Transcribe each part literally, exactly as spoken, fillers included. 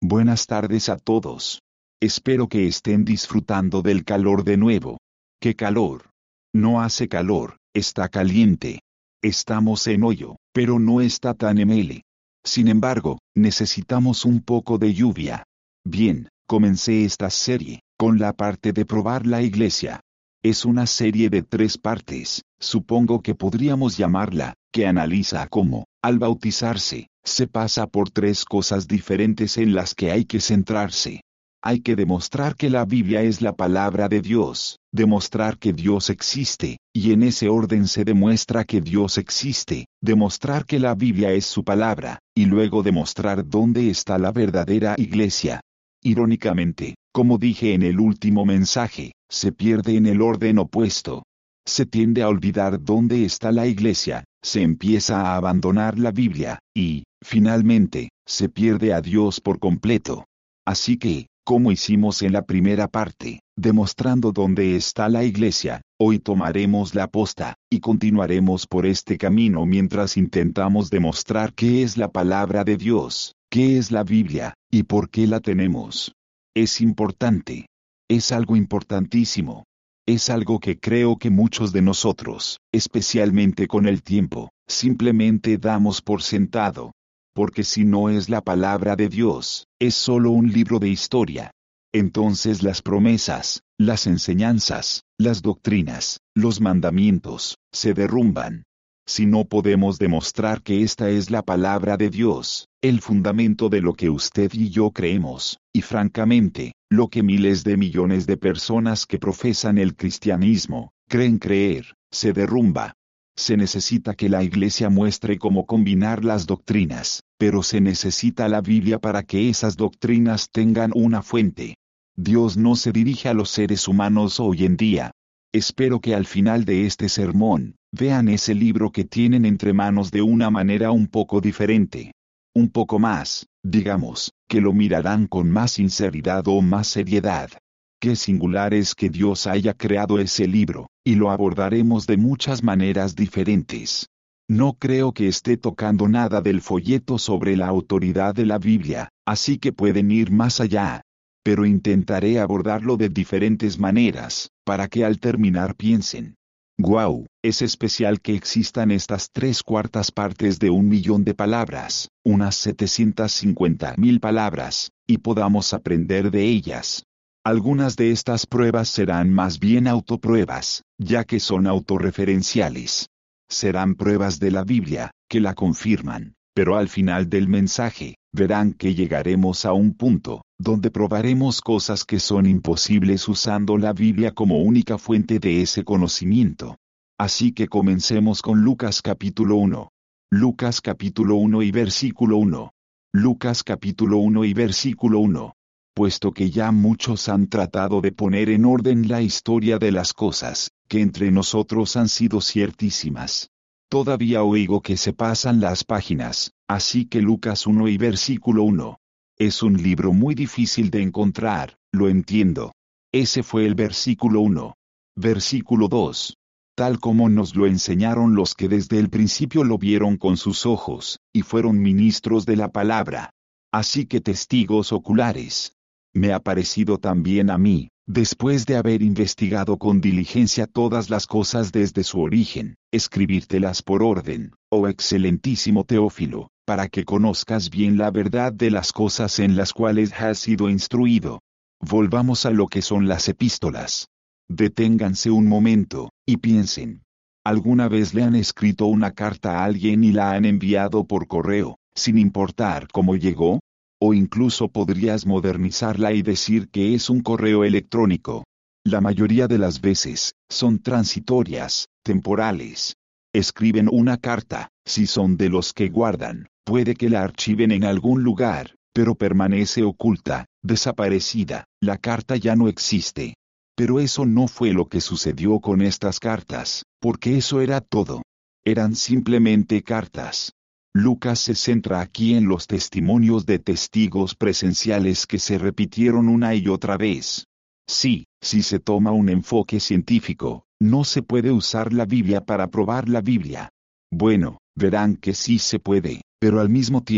Buenas tardes a todos. Espero que estén disfrutando del calor de nuevo. ¿Qué calor? No hace calor, está caliente. Estamos en hoyo, pero no está tan ml. Sin embargo, necesitamos un poco de lluvia. Bien, comencé esta serie, con la parte de probar la iglesia. Es una serie de tres partes, supongo que podríamos llamarla, que analiza cómo, al bautizarse, se pasa por tres cosas diferentes en las que hay que centrarse. Hay que demostrar que la Biblia es la palabra de Dios, demostrar que Dios existe, y en ese orden se demuestra que Dios existe, demostrar que la Biblia es su palabra, y luego demostrar dónde está la verdadera iglesia. Irónicamente, como dije en el último mensaje, se pierde en el orden opuesto. Se tiende a olvidar dónde está la iglesia, se empieza a abandonar la Biblia, y, finalmente, se pierde a Dios por completo. Así que, como hicimos en la primera parte, demostrando dónde está la iglesia, hoy tomaremos la posta, y continuaremos por este camino mientras intentamos demostrar qué es la palabra de Dios, qué es la Biblia, y por qué la tenemos. Es importante. Es algo importantísimo. Es algo que creo que muchos de nosotros, especialmente con el tiempo, simplemente damos por sentado. Porque si no es la palabra de Dios, es solo un libro de historia. Entonces las promesas, las enseñanzas, las doctrinas, los mandamientos, se derrumban. Si no podemos demostrar que esta es la palabra de Dios, el fundamento de lo que usted y yo creemos, y francamente, lo que miles de millones de personas que profesan el cristianismo, creen creer, se derrumba. Se necesita que la iglesia muestre cómo combinar las doctrinas, pero se necesita la Biblia para que esas doctrinas tengan una fuente. Dios no se dirige a los seres humanos hoy en día. Espero que al final de este sermón, vean ese libro que tienen entre manos de una manera un poco diferente. Un poco más, digamos, que lo mirarán con más sinceridad o más seriedad. Qué singular es que Dios haya creado ese libro, y lo abordaremos de muchas maneras diferentes. No creo que esté tocando nada del folleto sobre la autoridad de la Biblia, así que pueden ir más allá. Pero intentaré abordarlo de diferentes maneras, para que al terminar piensen: ¡Guau! Es especial que existan estas tres cuartas partes de un millón de palabras, unas setecientas cincuenta mil palabras, y podamos aprender de ellas. Algunas de estas pruebas serán más bien autopruebas, ya que son autorreferenciales. Serán pruebas de la Biblia, que la confirman, pero al final del mensaje, verán que llegaremos a un punto, donde probaremos cosas que son imposibles usando la Biblia como única fuente de ese conocimiento. Así que comencemos con Lucas capítulo uno. Lucas capítulo uno y versículo uno. Lucas capítulo uno y versículo uno. Puesto que ya muchos han tratado de poner en orden la historia de las cosas, que entre nosotros han sido ciertísimas. Todavía oigo que se pasan las páginas, así que Lucas uno y versículo uno. Es un libro muy difícil de encontrar, lo entiendo. Ese fue el versículo uno. Versículo dos. Tal como nos lo enseñaron los que desde el principio lo vieron con sus ojos, y fueron ministros de la palabra. Así que testigos oculares. Me ha parecido también a mí, después de haber investigado con diligencia todas las cosas desde su origen, escribírtelas por orden, oh excelentísimo Teófilo, para que conozcas bien la verdad de las cosas en las cuales has sido instruido. Volvamos a lo que son las epístolas. Deténganse un momento, y piensen. ¿Alguna vez le han escrito una carta a alguien y la han enviado por correo, sin importar cómo llegó? O incluso podrías modernizarla y decir que es un correo electrónico. La mayoría de las veces, son transitorias, temporales. Escriben una carta, si son de los que guardan, puede que la archiven en algún lugar, pero permanece oculta, desaparecida, la carta ya no existe. Pero eso no fue lo que sucedió con estas cartas, porque eso era todo. Eran simplemente cartas. Lucas se centra aquí en los testimonios de testigos presenciales que se repitieron una y otra vez. Sí, si se toma un enfoque científico, no se puede usar la Biblia para probar la Biblia. Bueno, verán que sí se puede, pero al mismo tiempo,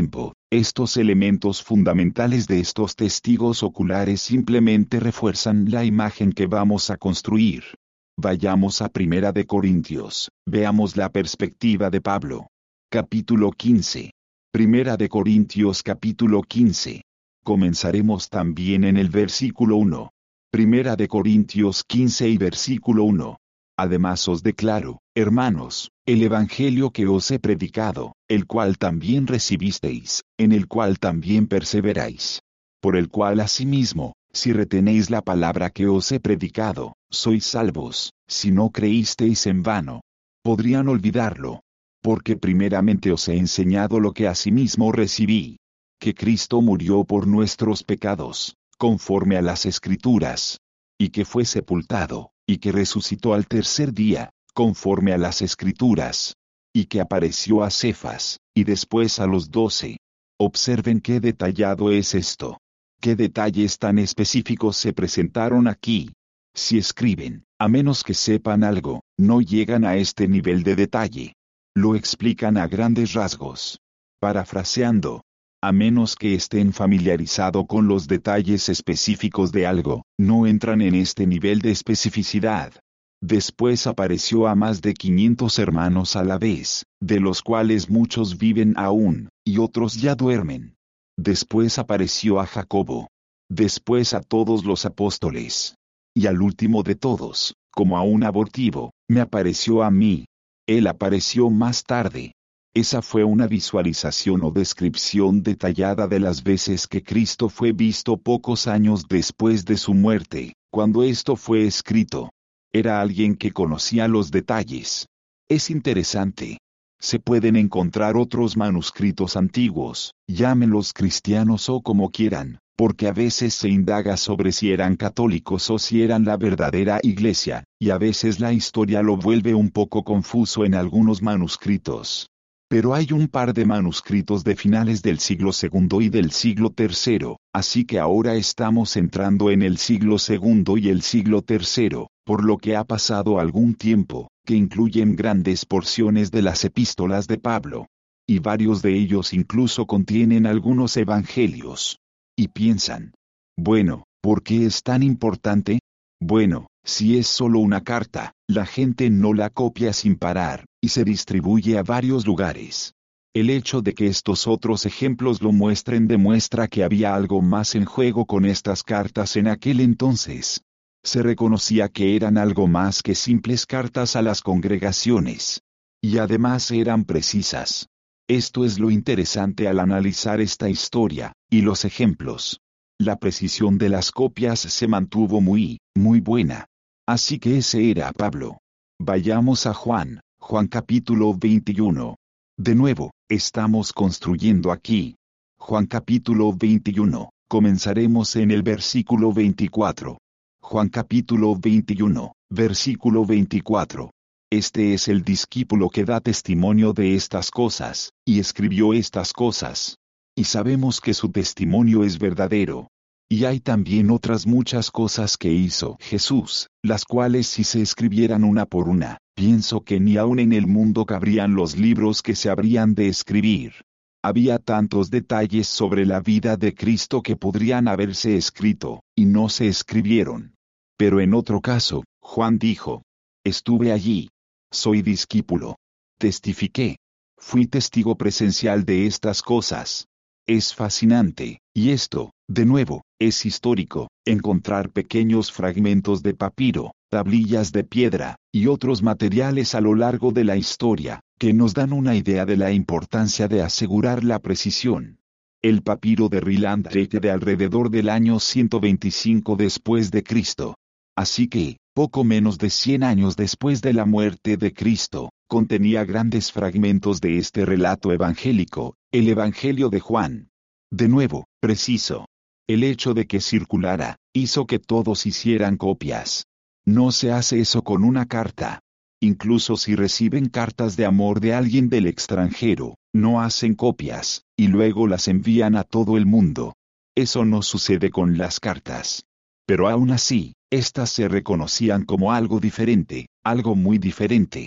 Estos elementos fundamentales de estos testigos oculares simplemente refuerzan la imagen que vamos a construir. Vayamos a Primera de Corintios, veamos la perspectiva de Pablo. Capítulo quince. Primera de Corintios capítulo quince. Comenzaremos también en el versículo uno. Primera de Corintios quince y versículo uno. Además os declaro, hermanos, el evangelio que os he predicado, el cual también recibisteis, en el cual también perseveráis. Por el cual asimismo, si retenéis la palabra que os he predicado, sois salvos, si no creísteis en vano. Podrían olvidarlo. Porque primeramente os he enseñado lo que asimismo recibí. Que Cristo murió por nuestros pecados, conforme a las Escrituras. Y que fue sepultado, y que resucitó al tercer día, conforme a las Escrituras. Y que apareció a Cefas, y después a los doce. Observen qué detallado es esto. Qué detalles tan específicos se presentaron aquí. Si escriben, a menos que sepan algo, no llegan a este nivel de detalle. Lo explican a grandes rasgos. Parafraseando, a menos que estén familiarizados con los detalles específicos de algo, no entran en este nivel de especificidad. Después apareció a más de quinientos hermanos a la vez, de los cuales muchos viven aún, y otros ya duermen. Después apareció a Jacobo. Después a todos los apóstoles. Y al último de todos, como a un abortivo, me apareció a mí. Él apareció más tarde. Esa fue una visualización o descripción detallada de las veces que Cristo fue visto pocos años después de su muerte, cuando esto fue escrito. Era alguien que conocía los detalles. Es interesante. Se pueden encontrar otros manuscritos antiguos, llámenlos cristianos o como quieran, porque a veces se indaga sobre si eran católicos o si eran la verdadera iglesia, y a veces la historia lo vuelve un poco confuso en algunos manuscritos. Pero hay un par de manuscritos de finales del siglo segundo y del siglo tercero, así que ahora estamos entrando en el siglo segundo y el siglo tercero, por lo que ha pasado algún tiempo, que incluyen grandes porciones de las epístolas de Pablo. Y varios de ellos incluso contienen algunos evangelios. Y piensan, bueno, ¿por qué es tan importante? Bueno, si es solo una carta, la gente no la copia sin parar, y se distribuye a varios lugares. El hecho de que estos otros ejemplos lo muestren demuestra que había algo más en juego con estas cartas en aquel entonces. Se reconocía que eran algo más que simples cartas a las congregaciones. Y además eran precisas. Esto es lo interesante al analizar esta historia, y los ejemplos. La precisión de las copias se mantuvo muy, muy buena. Así que ese era Pablo. Vayamos a Juan, Juan capítulo veintiuno. De nuevo, estamos construyendo aquí. Juan capítulo veintiuno, comenzaremos en el versículo veinticuatro. Juan capítulo veintiuno, versículo veinticuatro. Este es el discípulo que da testimonio de estas cosas, y escribió estas cosas. Y sabemos que su testimonio es verdadero. Y hay también otras muchas cosas que hizo Jesús, las cuales si se escribieran una por una, pienso que ni aun en el mundo cabrían los libros que se habrían de escribir. Había tantos detalles sobre la vida de Cristo que podrían haberse escrito, y no se escribieron. Pero en otro caso, Juan dijo, estuve allí. Soy discípulo. Testifiqué. Fui testigo presencial de estas cosas. Es fascinante, y esto, de nuevo, es histórico, encontrar pequeños fragmentos de papiro, tablillas de piedra, y otros materiales a lo largo de la historia, que nos dan una idea de la importancia de asegurar la precisión. El papiro de Ryland data de alrededor del año ciento veinticinco después de Cristo. Así que, poco menos de cien años después de la muerte de Cristo, contenía grandes fragmentos de este relato evangélico, el Evangelio de Juan. De nuevo, preciso. El hecho de que circulara, hizo que todos hicieran copias. No se hace eso con una carta. Incluso si reciben cartas de amor de alguien del extranjero, no hacen copias, y luego las envían a todo el mundo. Eso no sucede con las cartas. Pero aún así, estas se reconocían como algo diferente, algo muy diferente.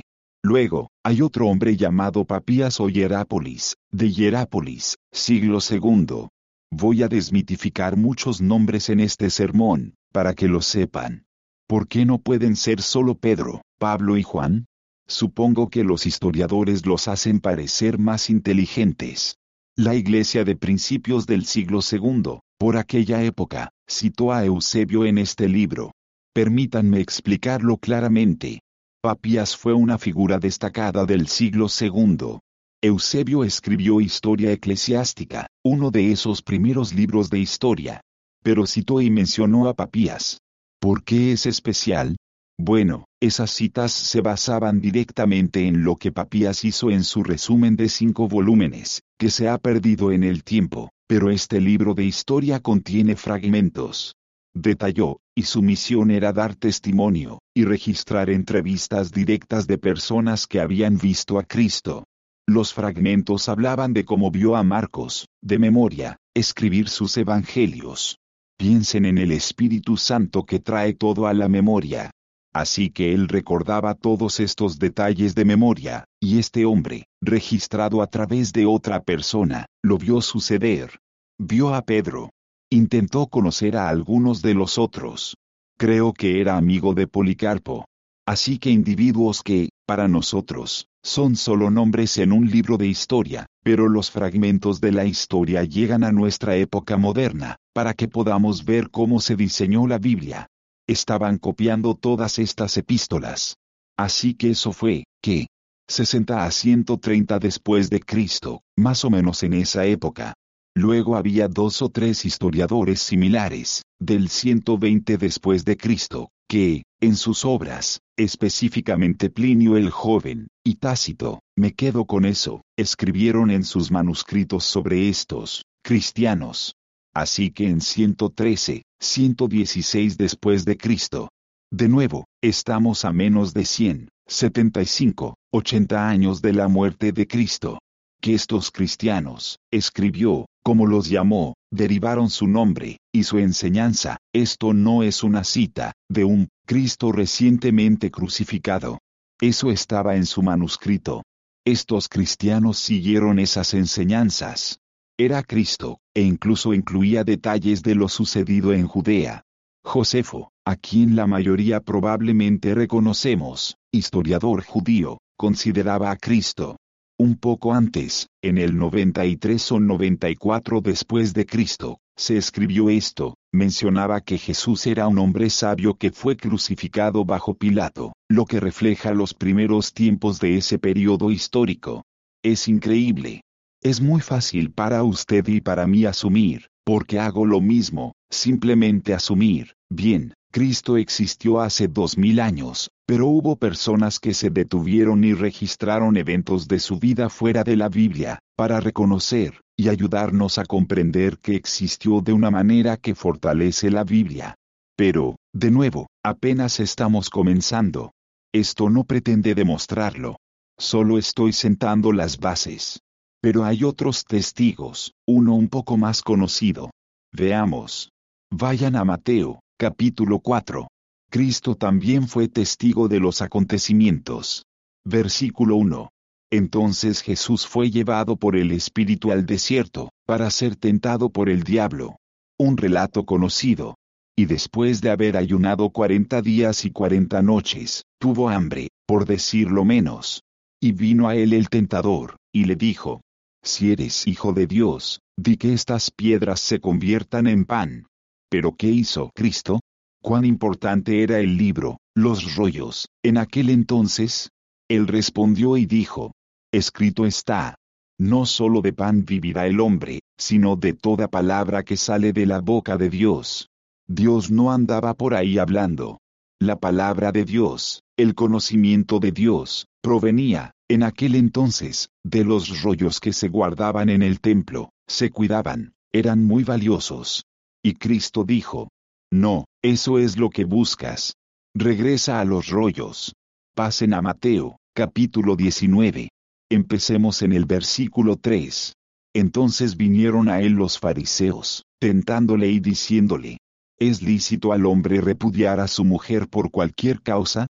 Luego, hay otro hombre llamado Papías o Hierápolis, de Hierápolis, siglo segundo. Voy a desmitificar muchos nombres en este sermón, para que lo sepan. ¿Por qué no pueden ser solo Pedro, Pablo y Juan? Supongo que los historiadores los hacen parecer más inteligentes. La iglesia de principios del siglo segundo, por aquella época, citó a Eusebio en este libro. Permítanme explicarlo claramente. Papías fue una figura destacada del siglo segundo. Eusebio escribió Historia Eclesiástica, uno de esos primeros libros de historia. Pero citó y mencionó a Papías. ¿Por qué es especial? Bueno, esas citas se basaban directamente en lo que Papías hizo en su resumen de cinco volúmenes, que se ha perdido en el tiempo, pero este libro de historia contiene fragmentos. Detalló, y su misión era dar testimonio, y registrar entrevistas directas de personas que habían visto a Cristo. Los fragmentos hablaban de cómo vio a Marcos, de memoria, escribir sus evangelios. Piensen en el Espíritu Santo que trae todo a la memoria. Así que él recordaba todos estos detalles de memoria, y este hombre, registrado a través de otra persona, lo vio suceder. Vio a Pedro. Intentó conocer a algunos de los otros. Creo que era amigo de Policarpo. Así que individuos que, para nosotros, son solo nombres en un libro de historia, pero los fragmentos de la historia llegan a nuestra época moderna, para que podamos ver cómo se diseñó la Biblia. Estaban copiando todas estas epístolas. Así que eso fue, ¿qué? sesenta a ciento treinta después de Cristo, más o menos en esa época. Luego había dos o tres historiadores similares, del ciento veinte después de Cristo, que, en sus obras, específicamente Plinio el Joven, y Tácito, me quedo con eso, escribieron en sus manuscritos sobre estos, cristianos. Así que en ciento trece, ciento dieciséis después de Cristo. De nuevo, estamos a menos de cien, setenta y cinco, ochenta años de la muerte de Cristo. Que estos cristianos, escribió, como los llamó, derivaron su nombre, y su enseñanza. Esto no es una cita, de un Cristo recientemente crucificado. Eso estaba en su manuscrito. Estos cristianos siguieron esas enseñanzas. Era Cristo, e incluso incluía detalles de lo sucedido en Judea. Josefo, a quien la mayoría probablemente reconocemos, historiador judío, consideraba a Cristo. Un poco antes, en el noventa y tres o noventa y cuatro después de Cristo, se escribió esto, mencionaba que Jesús era un hombre sabio que fue crucificado bajo Pilato, lo que refleja los primeros tiempos de ese periodo histórico. Es increíble. Es muy fácil para usted y para mí asumir, porque hago lo mismo, simplemente asumir, bien, Cristo existió hace dos mil años, pero hubo personas que se detuvieron y registraron eventos de su vida fuera de la Biblia, para reconocer, y ayudarnos a comprender que existió de una manera que fortalece la Biblia. Pero, de nuevo, apenas estamos comenzando. Esto no pretende demostrarlo. Solo estoy sentando las bases. Pero hay otros testigos, uno un poco más conocido. Veamos. Vayan a Mateo, capítulo cuatro. Cristo también fue testigo de los acontecimientos. Versículo uno. Entonces Jesús fue llevado por el Espíritu al desierto, para ser tentado por el diablo. Un relato conocido. Y después de haber ayunado cuarenta días y cuarenta noches, tuvo hambre, por decirlo menos. Y vino a él el tentador, y le dijo: Si eres hijo de Dios, di que estas piedras se conviertan en pan. ¿Pero qué hizo Cristo? ¿Cuán importante era el libro, los rollos, en aquel entonces? Él respondió y dijo: Escrito está. No solo de pan vivirá el hombre, sino de toda palabra que sale de la boca de Dios. Dios no andaba por ahí hablando. La palabra de Dios, el conocimiento de Dios, provenía, en aquel entonces, de los rollos que se guardaban en el templo, se cuidaban, eran muy valiosos. Y Cristo dijo: No, eso es lo que buscas. Regresa a los rollos. Pasen a Mateo, capítulo diecinueve. Empecemos en el versículo tres. Entonces vinieron a él los fariseos, tentándole y diciéndole: ¿Es lícito al hombre repudiar a su mujer por cualquier causa?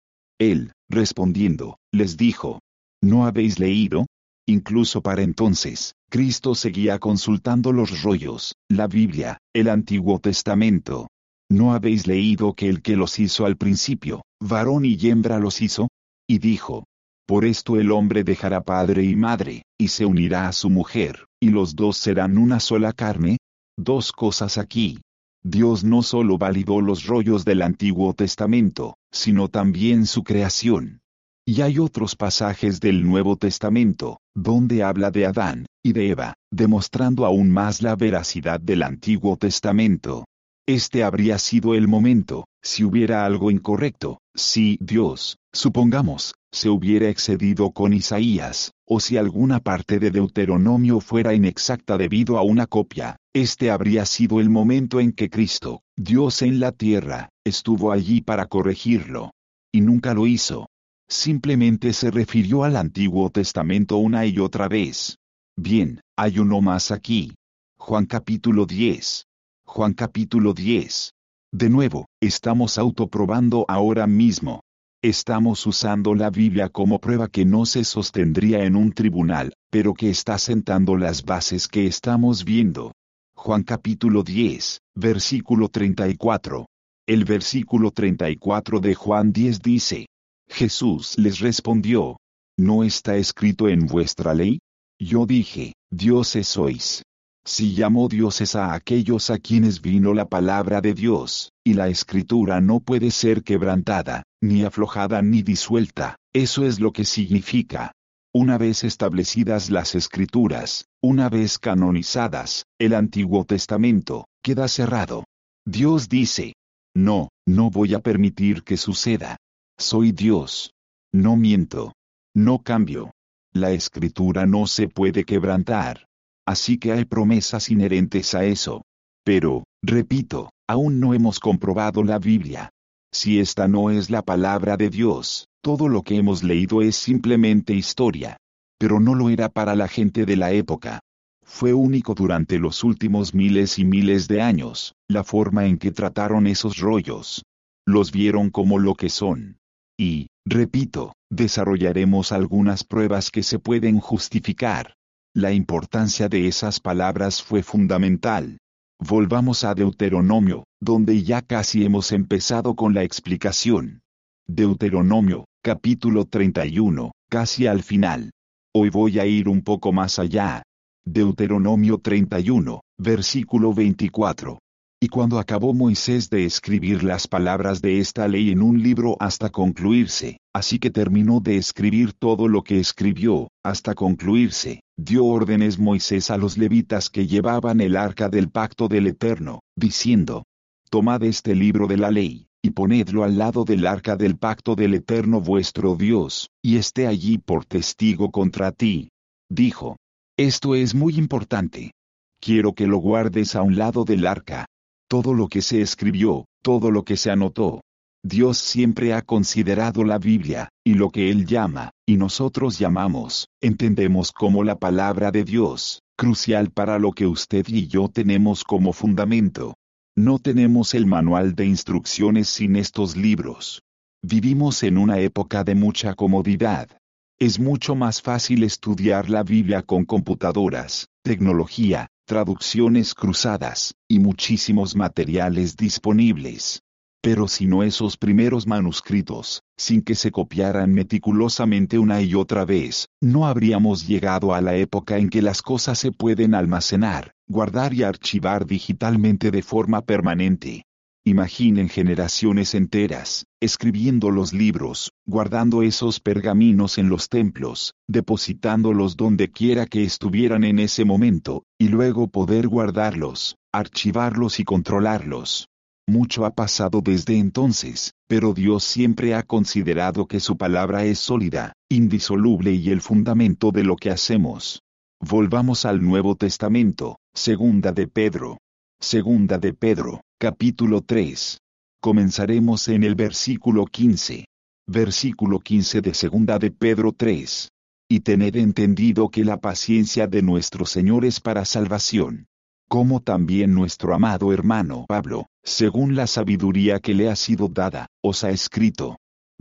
Él, respondiendo, les dijo: ¿No habéis leído? Incluso para entonces, Cristo seguía consultando los rollos, la Biblia, el Antiguo Testamento. ¿No habéis leído que el que los hizo al principio, varón y hembra los hizo? Y dijo: por esto el hombre dejará padre y madre, y se unirá a su mujer, y los dos serán una sola carne. Dos cosas aquí. Dios no solo validó los rollos del Antiguo Testamento, sino también su creación. Y hay otros pasajes del Nuevo Testamento, donde habla de Adán y de Eva, demostrando aún más la veracidad del Antiguo Testamento. Este habría sido el momento, si hubiera algo incorrecto, si Dios, supongamos, se hubiera excedido con Isaías, o si alguna parte de Deuteronomio fuera inexacta debido a una copia. Este habría sido el momento en que Cristo, Dios en la tierra, estuvo allí para corregirlo. Y nunca lo hizo. Simplemente se refirió al Antiguo Testamento una y otra vez. Bien, hay uno más aquí. Juan capítulo diez. Juan capítulo diez. De nuevo, estamos autoprobando ahora mismo. Estamos usando la Biblia como prueba que no se sostendría en un tribunal, pero que está sentando las bases que estamos viendo. Juan capítulo diez, versículo treinta y cuatro. El versículo treinta y cuatro de Juan diez dice: Jesús les respondió: ¿no está escrito en vuestra ley? Yo dije: dioses sois. Si llamó dioses a aquellos a quienes vino la palabra de Dios, y la escritura no puede ser quebrantada, ni aflojada ni disuelta, eso es lo que significa. Una vez establecidas las escrituras, una vez canonizadas, el Antiguo Testamento queda cerrado. Dios dice: no, no voy a permitir que suceda. Soy Dios. No miento. No cambio. La escritura no se puede quebrantar. Así que hay promesas inherentes a eso. Pero, repito, aún no hemos comprobado la Biblia. Si esta no es la palabra de Dios, todo lo que hemos leído es simplemente historia. Pero no lo era para la gente de la época. Fue único durante los últimos miles y miles de años, la forma en que trataron esos rollos. Los vieron como lo que son. Y, repito, desarrollaremos algunas pruebas que se pueden justificar. La importancia de esas palabras fue fundamental. Volvamos a Deuteronomio, donde ya casi hemos empezado con la explicación. Deuteronomio, capítulo treinta y uno, casi al final. Hoy voy a ir un poco más allá. Deuteronomio treinta y uno, versículo veinticuatro. Y cuando acabó Moisés de escribir las palabras de esta ley en un libro hasta concluirse, así que terminó de escribir todo lo que escribió, hasta concluirse, dio órdenes Moisés a los levitas que llevaban el arca del pacto del Eterno, diciendo: tomad este libro de la ley, y ponedlo al lado del arca del pacto del Eterno vuestro Dios, y esté allí por testigo contra ti. Dijo: esto es muy importante. Quiero que lo guardes a un lado del arca. Todo lo que se escribió, todo lo que se anotó. Dios siempre ha considerado la Biblia, y lo que Él llama, y nosotros llamamos, entendemos como la palabra de Dios, crucial para lo que usted y yo tenemos como fundamento. No tenemos el manual de instrucciones sin estos libros. Vivimos en una época de mucha comodidad. Es mucho más fácil estudiar la Biblia con computadoras, tecnología, traducciones cruzadas, y muchísimos materiales disponibles. Pero sin esos primeros manuscritos, sin que se copiaran meticulosamente una y otra vez, no habríamos llegado a la época en que las cosas se pueden almacenar, guardar y archivar digitalmente de forma permanente. Imaginen generaciones enteras, escribiendo los libros, guardando esos pergaminos en los templos, depositándolos donde quiera que estuvieran en ese momento, y luego poder guardarlos, archivarlos y controlarlos. Mucho ha pasado desde entonces, pero Dios siempre ha considerado que su palabra es sólida, indisoluble y el fundamento de lo que hacemos. Volvamos al Nuevo Testamento, Segunda de Pedro. Segunda de Pedro, capítulo tres. Comenzaremos en el versículo quince. Versículo quince de Segunda de Pedro tres. Y tened entendido que la paciencia de nuestro Señor es para salvación. Como también nuestro amado hermano Pablo, según la sabiduría que le ha sido dada, os ha escrito.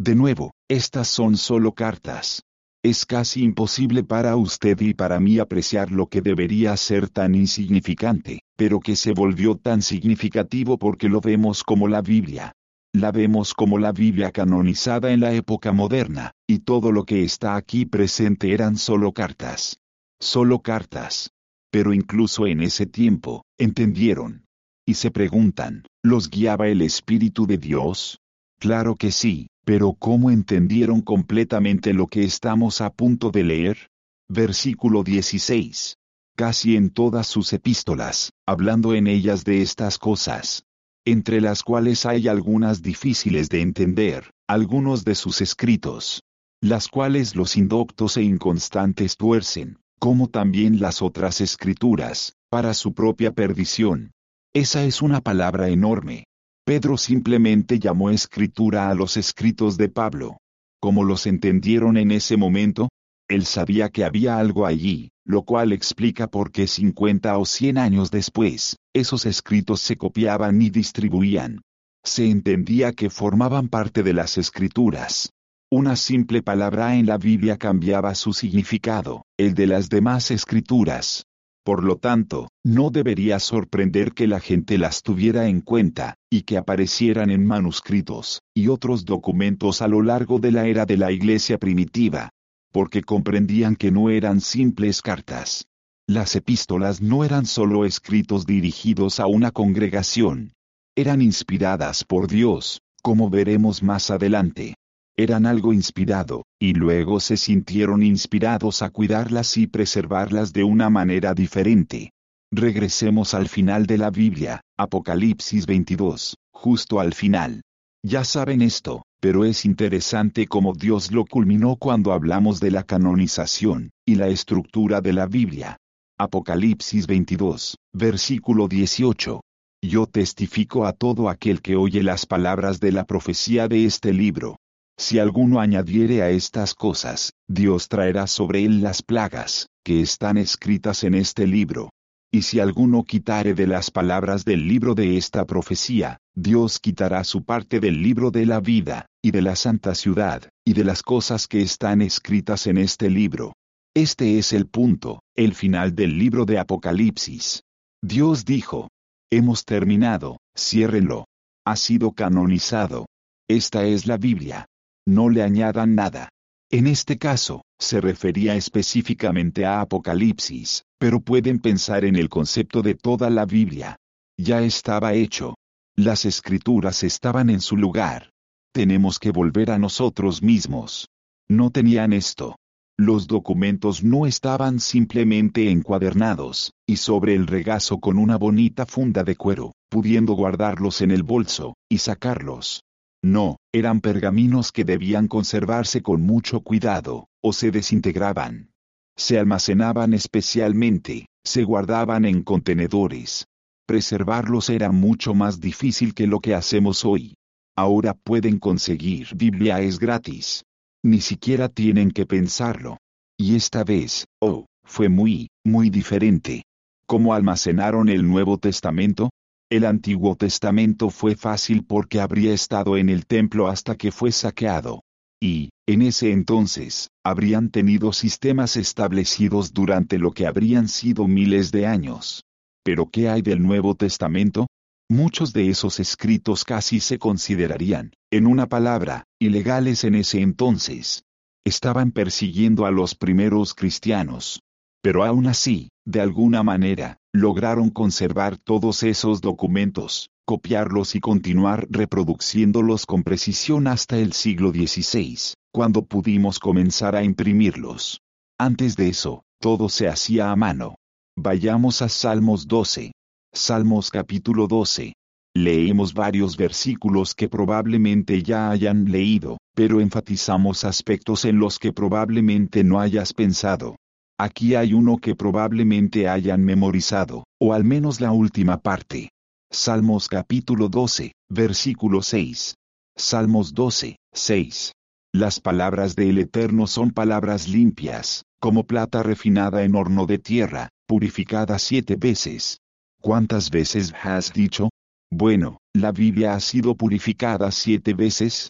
De nuevo, estas son solo cartas. Es casi imposible para usted y para mí apreciar lo que debería ser tan insignificante, pero que se volvió tan significativo porque lo vemos como la Biblia. La vemos como la Biblia canonizada en la época moderna, y todo lo que está aquí presente eran solo cartas. Solo cartas. Pero incluso en ese tiempo, entendieron. Y se preguntan, ¿los guiaba el Espíritu de Dios? Claro que sí. Pero ¿cómo entendieron completamente lo que estamos a punto de leer? Versículo dieciséis. Casi en todas sus epístolas, hablando en ellas de estas cosas, entre las cuales hay algunas difíciles de entender, algunos de sus escritos, las cuales los indoctos e inconstantes tuercen, como también las otras escrituras, para su propia perdición. Esa es una palabra enorme. Pedro simplemente llamó escritura a los escritos de Pablo. Como los entendieron en ese momento, él sabía que había algo allí, lo cual explica por qué cincuenta o cien años después, esos escritos se copiaban y distribuían. Se entendía que formaban parte de las escrituras. Una simple palabra en la Biblia cambiaba su significado, el de las demás escrituras. Por lo tanto, no debería sorprender que la gente las tuviera en cuenta, y que aparecieran en manuscritos, y otros documentos a lo largo de la era de la Iglesia primitiva, porque comprendían que no eran simples cartas. Las epístolas no eran solo escritos dirigidos a una congregación. Eran inspiradas por Dios, como veremos más adelante. Eran algo inspirado, y luego se sintieron inspirados a cuidarlas y preservarlas de una manera diferente. Regresemos al final de la Biblia, Apocalipsis veintidós, justo al final. Ya saben esto, pero es interesante cómo Dios lo culminó cuando hablamos de la canonización, y la estructura de la Biblia. Apocalipsis veintidós, versículo dieciocho. Yo testifico a todo aquel que oye las palabras de la profecía de este libro. Si alguno añadiere a estas cosas, Dios traerá sobre él las plagas, que están escritas en este libro. Y si alguno quitare de las palabras del libro de esta profecía, Dios quitará su parte del libro de la vida, y de la santa ciudad, y de las cosas que están escritas en este libro. Este es el punto, el final del libro de Apocalipsis. Dios dijo, hemos terminado, ciérrenlo. Ha sido canonizado. Esta es la Biblia. No le añadan nada. En este caso, se refería específicamente a Apocalipsis, pero pueden pensar en el concepto de toda la Biblia. Ya estaba hecho. Las escrituras estaban en su lugar. Tenemos que volver a nosotros mismos. No tenían esto. Los documentos no estaban simplemente encuadernados, y sobre el regazo con una bonita funda de cuero, pudiendo guardarlos en el bolso, y sacarlos. No, eran pergaminos que debían conservarse con mucho cuidado, o se desintegraban. Se almacenaban especialmente, se guardaban en contenedores. Preservarlos era mucho más difícil que lo que hacemos hoy. Ahora pueden conseguir Biblia es gratis. Ni siquiera tienen que pensarlo. Y esta vez, oh, fue muy, muy diferente. ¿Cómo almacenaron el Nuevo Testamento? El Antiguo Testamento fue fácil porque habría estado en el templo hasta que fue saqueado. Y, en ese entonces, habrían tenido sistemas establecidos durante lo que habrían sido miles de años. ¿Pero qué hay del Nuevo Testamento? Muchos de esos escritos casi se considerarían, en una palabra, ilegales en ese entonces. Estaban persiguiendo a los primeros cristianos. Pero aún así, de alguna manera, lograron conservar todos esos documentos, copiarlos y continuar reproduciéndolos con precisión hasta el siglo dieciséis, cuando pudimos comenzar a imprimirlos. Antes de eso, todo se hacía a mano. Vayamos a Salmos doce. Salmos capítulo doce. Leemos varios versículos que probablemente ya hayan leído, pero enfatizamos aspectos en los que probablemente no hayas pensado. Aquí hay uno que probablemente hayan memorizado, o al menos la última parte. Salmos capítulo doce, versículo seis. Salmos doce, seis. Las palabras del Eterno son palabras limpias, como plata refinada en horno de tierra, purificada siete veces. ¿Cuántas veces has dicho? Bueno, la Biblia ha sido purificada siete veces.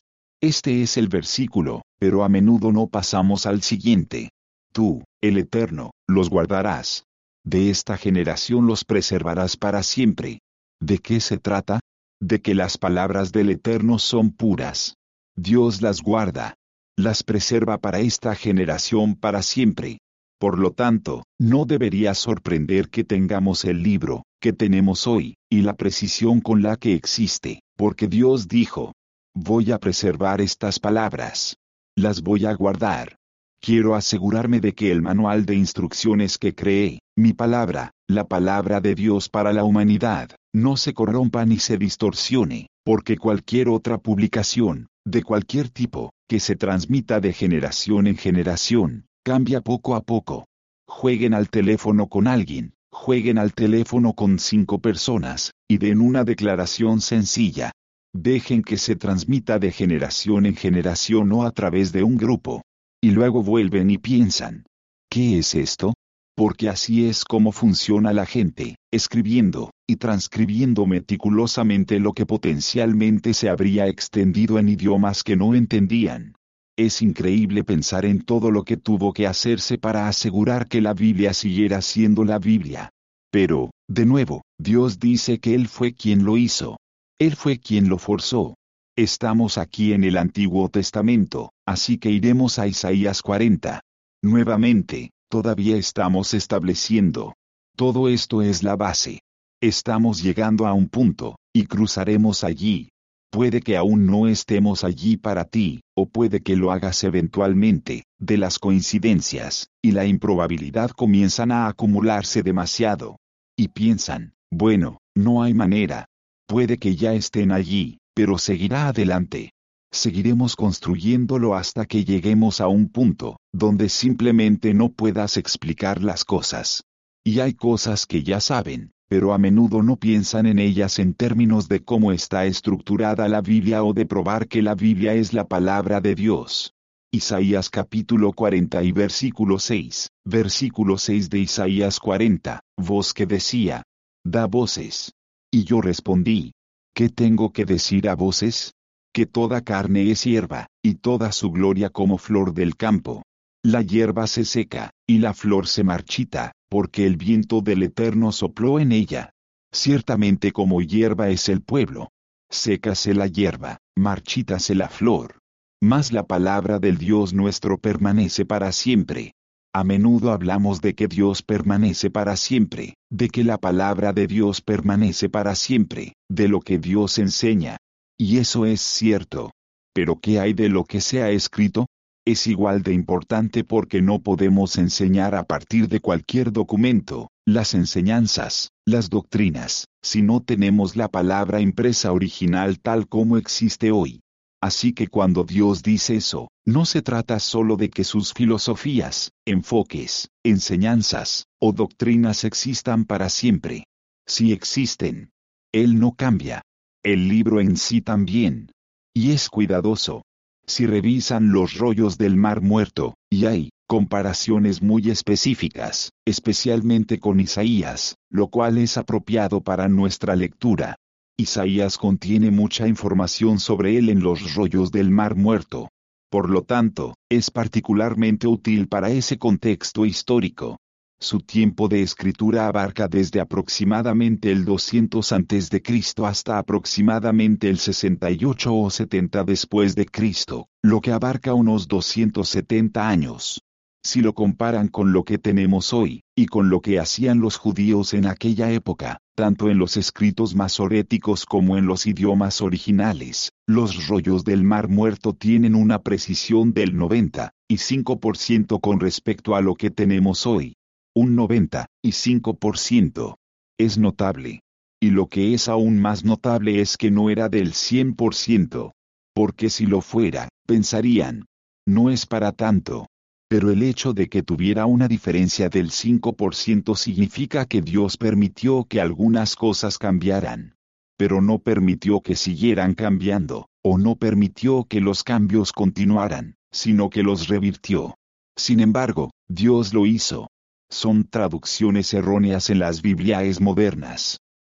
Este es el versículo, pero a menudo no pasamos al siguiente. Tú, el Eterno, los guardarás. De esta generación los preservarás para siempre. ¿De qué se trata? De que las palabras del Eterno son puras. Dios las guarda. Las preserva para esta generación para siempre. Por lo tanto, no debería sorprender que tengamos el libro que tenemos hoy, y la precisión con la que existe, porque Dios dijo: voy a preservar estas palabras. Las voy a guardar. Quiero asegurarme de que el manual de instrucciones que creé, mi palabra, la palabra de Dios para la humanidad, no se corrompa ni se distorsione, porque cualquier otra publicación, de cualquier tipo, que se transmita de generación en generación, cambia poco a poco. Jueguen al teléfono con alguien, jueguen al teléfono con cinco personas, y den una declaración sencilla. Dejen que se transmita de generación en generación o a través de un grupo. Y luego vuelven y piensan: ¿qué es esto? Porque así es como funciona la gente, escribiendo y transcribiendo meticulosamente lo que potencialmente se habría extendido en idiomas que no entendían. Es increíble pensar en todo lo que tuvo que hacerse para asegurar que la Biblia siguiera siendo la Biblia. Pero, de nuevo, Dios dice que Él fue quien lo hizo. Él fue quien lo forzó. Estamos aquí en el Antiguo Testamento, así que iremos a Isaías cuarenta. Nuevamente, todavía estamos estableciendo. Todo esto es la base. Estamos llegando a un punto, y cruzaremos allí. Puede que aún no estemos allí para ti, o puede que lo hagas eventualmente. De las coincidencias y la improbabilidad comienzan a acumularse demasiado. Y piensan: bueno, no hay manera. Puede que ya estén allí, pero seguirá adelante. Seguiremos construyéndolo hasta que lleguemos a un punto donde simplemente no puedas explicar las cosas. Y hay cosas que ya saben, pero a menudo no piensan en ellas en términos de cómo está estructurada la Biblia o de probar que la Biblia es la palabra de Dios. Isaías capítulo cuarenta y versículo seis, versículo seis de Isaías cuarenta, voz que decía: da voces. Y yo respondí: ¿qué tengo que decir a voces? Que toda carne es hierba, y toda su gloria como flor del campo. La hierba se seca, y la flor se marchita, porque el viento del Eterno sopló en ella. Ciertamente como hierba es el pueblo. Sécase la hierba, marchítase la flor. Mas la palabra del Dios nuestro permanece para siempre. A menudo hablamos de que Dios permanece para siempre, de que la palabra de Dios permanece para siempre, de lo que Dios enseña. Y eso es cierto. Pero ¿qué hay de lo que se ha escrito? Es igual de importante porque no podemos enseñar a partir de cualquier documento, las enseñanzas, las doctrinas, si no tenemos la palabra impresa original tal como existe hoy. Así que cuando Dios dice eso, no se trata solo de que sus filosofías, enfoques, enseñanzas, o doctrinas existan para siempre. Si existen, Él no cambia. El libro en sí también. Y es cuidadoso. Si revisan los rollos del Mar Muerto, y hay comparaciones muy específicas, especialmente con Isaías, lo cual es apropiado para nuestra lectura. Isaías contiene mucha información sobre él en los rollos del Mar Muerto. Por lo tanto, es particularmente útil para ese contexto histórico. Su tiempo de escritura abarca desde aproximadamente el doscientos antes de Cristo hasta aproximadamente el sesenta y ocho o setenta después de Cristo, lo que abarca unos doscientos setenta años. Si lo comparan con lo que tenemos hoy, y con lo que hacían los judíos en aquella época, tanto en los escritos masoréticos como en los idiomas originales, los rollos del Mar Muerto tienen una precisión del noventa y cinco por ciento con respecto a lo que tenemos hoy. Un noventa y cinco por ciento. Es notable. Y lo que es aún más notable es que no era del cien por ciento. Porque si lo fuera, pensarían: no es para tanto. Pero el hecho de que tuviera una diferencia del cinco por ciento significa que Dios permitió que algunas cosas cambiaran. Pero no permitió que siguieran cambiando, o no permitió que los cambios continuaran, sino que los revirtió. Sin embargo, Dios lo hizo. Son traducciones erróneas en las Biblias modernas.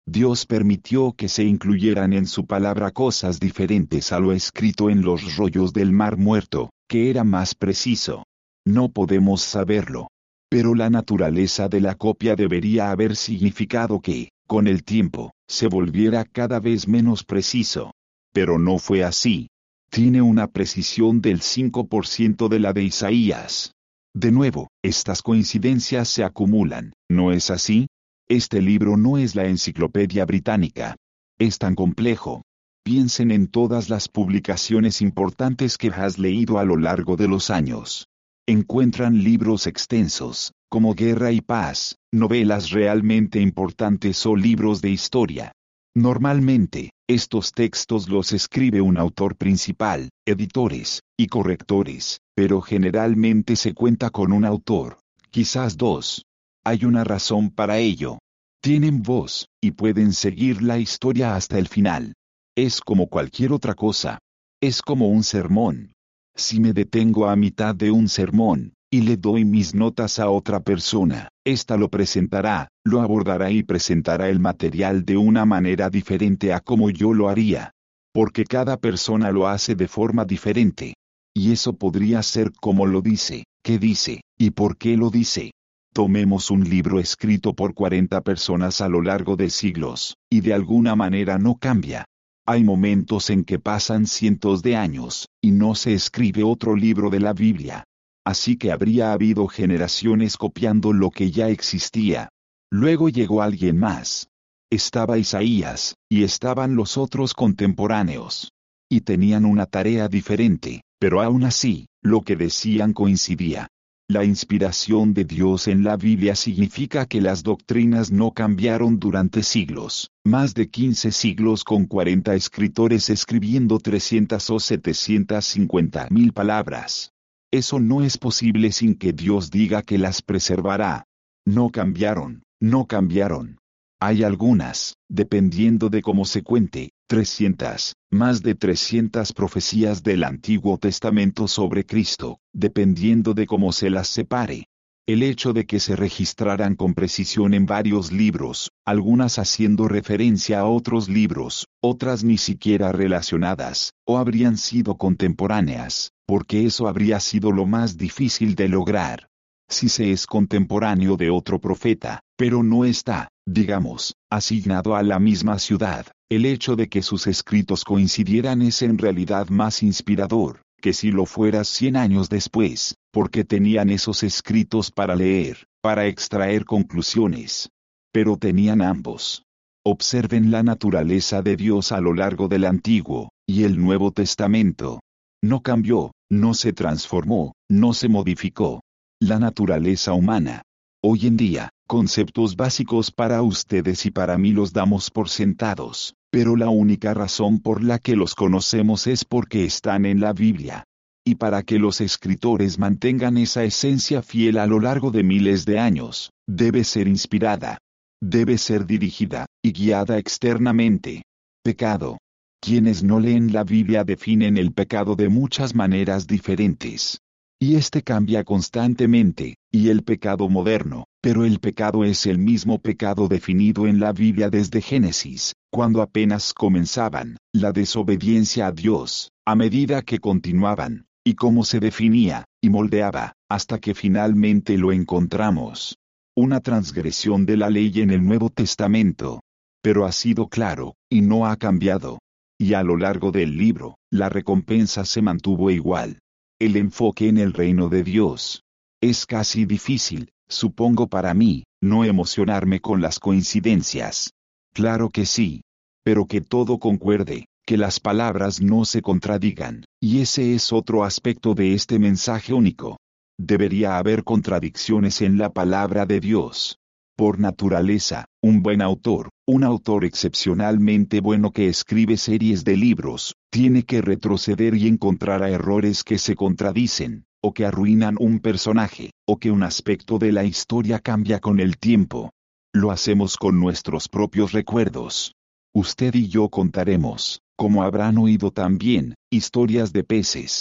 Dios permitió que se incluyeran en su palabra cosas diferentes a lo escrito en los rollos del Mar Muerto, que era más preciso. No podemos saberlo. Pero la naturaleza de la copia debería haber significado que, con el tiempo, se volviera cada vez menos preciso. Pero no fue así. Tiene una precisión del cinco por ciento de la de Isaías. De nuevo, estas coincidencias se acumulan, ¿no es así? Este libro no es la Enciclopedia Británica. Es tan complejo. Piensen en todas las publicaciones importantes que has leído a lo largo de los años. Encuentran libros extensos, como Guerra y Paz, novelas realmente importantes o libros de historia. Normalmente, estos textos los escribe un autor principal, editores, y correctores, pero generalmente se cuenta con un autor, quizás dos. Hay una razón para ello. Tienen voz, y pueden seguir la historia hasta el final. Es como cualquier otra cosa. Es como un sermón. Si me detengo a mitad de un sermón, y le doy mis notas a otra persona, ésta lo presentará, lo abordará y presentará el material de una manera diferente a como yo lo haría. Porque cada persona lo hace de forma diferente. Y eso podría ser como lo dice, qué dice, y por qué lo dice. Tomemos un libro escrito por cuarenta personas a lo largo de siglos, y de alguna manera no cambia. Hay momentos en que pasan cientos de años, y no se escribe otro libro de la Biblia. Así que habría habido generaciones copiando lo que ya existía. Luego llegó alguien más. Estaba Isaías, y estaban los otros contemporáneos. Y tenían una tarea diferente, pero aún así, lo que decían coincidía. La inspiración de Dios en la Biblia significa que las doctrinas no cambiaron durante siglos, más de quince siglos con cuarenta escritores escribiendo trescientas o setecientas cincuenta mil palabras. Eso no es posible sin que Dios diga que las preservará. No cambiaron, no cambiaron. Hay algunas, dependiendo de cómo se cuente, trescientas, más de trescientas profecías del Antiguo Testamento sobre Cristo, dependiendo de cómo se las separe. El hecho de que se registraran con precisión en varios libros, algunas haciendo referencia a otros libros, otras ni siquiera relacionadas, o habrían sido contemporáneas, porque eso habría sido lo más difícil de lograr. Si se es contemporáneo de otro profeta, pero no está, digamos, asignado a la misma ciudad, el hecho de que sus escritos coincidieran es en realidad más inspirador, que si lo fuera cien años después, porque tenían esos escritos para leer, para extraer conclusiones. Pero tenían ambos. Observen la naturaleza de Dios a lo largo del Antiguo y el Nuevo Testamento. No cambió, no se transformó, no se modificó. La naturaleza humana. Hoy en día, conceptos básicos para ustedes y para mí los damos por sentados, pero la única razón por la que los conocemos es porque están en la Biblia. Y para que los escritores mantengan esa esencia fiel a lo largo de miles de años, debe ser inspirada. Debe ser dirigida y guiada externamente. Pecado. Quienes no leen la Biblia definen el pecado de muchas maneras diferentes. Y este cambia constantemente, y el pecado moderno, pero el pecado es el mismo pecado definido en la Biblia desde Génesis, cuando apenas comenzaban, la desobediencia a Dios, a medida que continuaban, y cómo se definía, y moldeaba, hasta que finalmente lo encontramos. Una transgresión de la ley en el Nuevo Testamento. Pero ha sido claro, y no ha cambiado. Y a lo largo del libro, la recompensa se mantuvo igual. El enfoque en el reino de Dios. Es casi difícil, supongo para mí, no emocionarme con las coincidencias. Claro que sí. Pero que todo concuerde, que las palabras no se contradigan, y ese es otro aspecto de este mensaje único. Debería haber contradicciones en la palabra de Dios. Por naturaleza, un buen autor, un autor excepcionalmente bueno que escribe series de libros, tiene que retroceder y encontrar a errores que se contradicen, o que arruinan un personaje, o que un aspecto de la historia cambia con el tiempo. Lo hacemos con nuestros propios recuerdos. Usted y yo contaremos, como habrán oído también, historias de peces.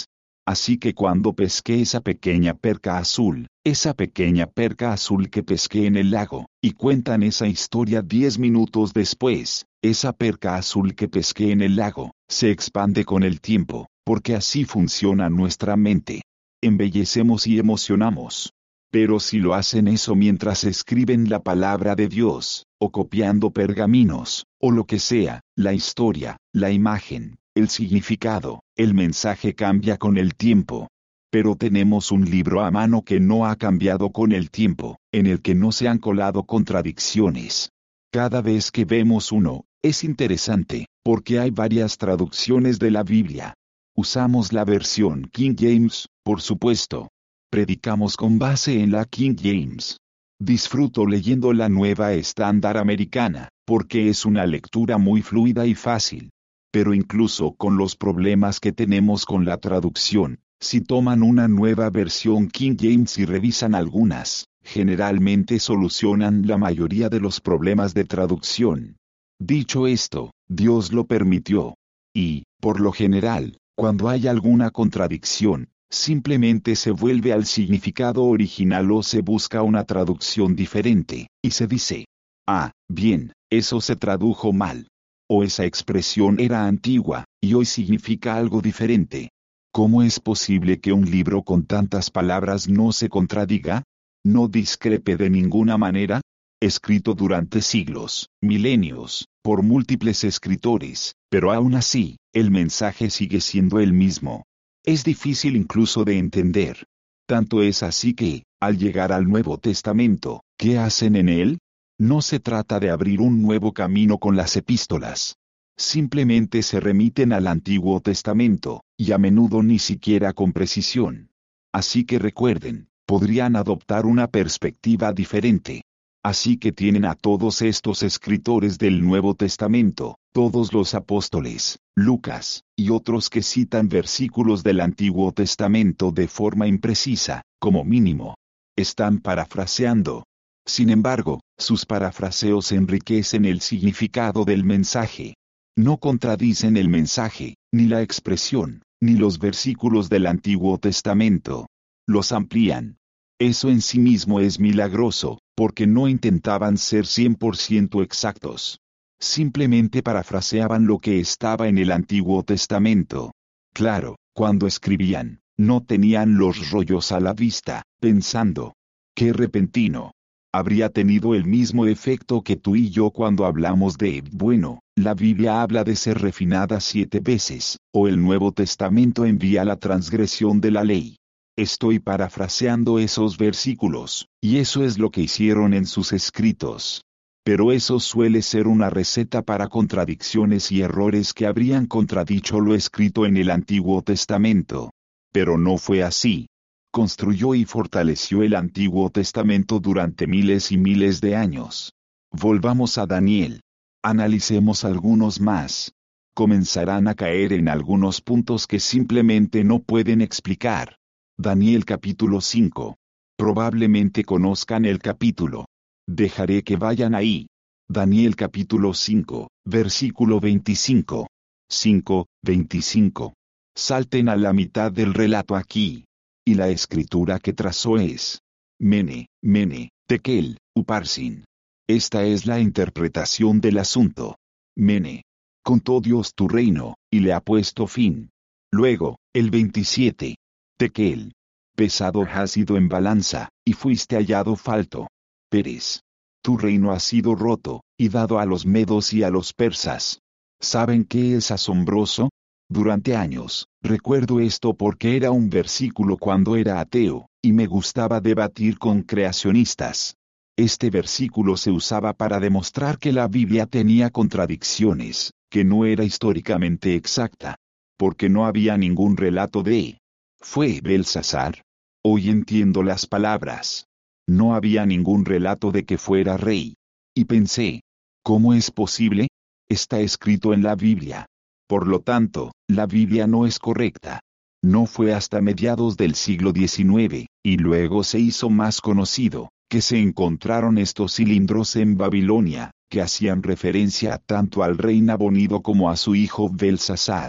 Así que cuando pesqué esa pequeña perca azul, esa pequeña perca azul que pesqué en el lago, y cuentan esa historia diez minutos después, esa perca azul que pesqué en el lago, se expande con el tiempo, porque así funciona nuestra mente. Embellecemos y emocionamos. Pero si lo hacen eso mientras escriben la palabra de Dios, o copiando pergaminos, o lo que sea, la historia, la imagen, el significado, el mensaje cambia con el tiempo. Pero tenemos un libro a mano que no ha cambiado con el tiempo, en el que no se han colado contradicciones. Cada vez que vemos uno, es interesante, porque hay varias traducciones de la Biblia. Usamos la versión King James, por supuesto. Predicamos con base en la King James. Disfruto leyendo la Nueva Estándar Americana, porque es una lectura muy fluida y fácil. Pero incluso con los problemas que tenemos con la traducción, si toman una nueva versión King James y revisan algunas, generalmente solucionan la mayoría de los problemas de traducción. Dicho esto, Dios lo permitió. Y, por lo general, cuando hay alguna contradicción, simplemente se vuelve al significado original o se busca una traducción diferente, y se dice, ah, bien, eso se tradujo mal. O esa expresión era antigua, y hoy significa algo diferente. ¿Cómo es posible que un libro con tantas palabras no se contradiga? ¿No discrepe de ninguna manera? Escrito durante siglos, milenios, por múltiples escritores, pero aún así, el mensaje sigue siendo el mismo. Es difícil incluso de entender. Tanto es así que, al llegar al Nuevo Testamento, ¿qué hacen en él? No se trata de abrir un nuevo camino con las epístolas. Simplemente se remiten al Antiguo Testamento, y a menudo ni siquiera con precisión. Así que recuerden, podrían adoptar una perspectiva diferente. Así que tienen a todos estos escritores del Nuevo Testamento, todos los apóstoles, Lucas, y otros que citan versículos del Antiguo Testamento de forma imprecisa, como mínimo. Están parafraseando. Sin embargo, sus parafraseos enriquecen el significado del mensaje. No contradicen el mensaje, ni la expresión, ni los versículos del Antiguo Testamento. Los amplían. Eso en sí mismo es milagroso, porque no intentaban ser cien por ciento exactos. Simplemente parafraseaban lo que estaba en el Antiguo Testamento. Claro, cuando escribían, no tenían los rollos a la vista, pensando, ¡qué repentino! Habría tenido el mismo efecto que tú y yo cuando hablamos de, bueno, la Biblia habla de ser refinada siete veces, o el Nuevo Testamento envía la transgresión de la ley. Estoy parafraseando esos versículos, y eso es lo que hicieron en sus escritos. Pero eso suele ser una receta para contradicciones y errores que habrían contradicho lo escrito en el Antiguo Testamento. Pero no fue así. Construyó y fortaleció el Antiguo Testamento durante miles y miles de años. Volvamos a Daniel. Analicemos algunos más. Comenzarán a caer en algunos puntos que simplemente no pueden explicar. Daniel capítulo cinco. Probablemente conozcan el capítulo. Dejaré que vayan ahí. Daniel capítulo cinco, versículo veinticinco. cinco, veinticinco. Salten a la mitad del relato aquí. Y la escritura que trazó es Mene, Mene, Tekel, Uparsin. Esta es la interpretación del asunto. Mene. Contó Dios tu reino, y le ha puesto fin. Luego, el veintisiete. Tekel. Pesado has sido en balanza, y fuiste hallado falto. Peres. Tu reino ha sido roto, y dado a los medos y a los persas. ¿Saben qué es asombroso? Durante años, recuerdo esto porque era un versículo cuando era ateo, y me gustaba debatir con creacionistas. Este versículo se usaba para demostrar que la Biblia tenía contradicciones, que no era históricamente exacta. Porque no había ningún relato de ¿fue Belsasar? Hoy entiendo las palabras. No había ningún relato de que fuera rey. Y pensé, ¿cómo es posible? Está escrito en la Biblia. Por lo tanto, la Biblia no es correcta. No fue hasta mediados del siglo diecinueve, y luego se hizo más conocido, que se encontraron estos cilindros en Babilonia, que hacían referencia tanto al rey Nabonido como a su hijo Belsasar.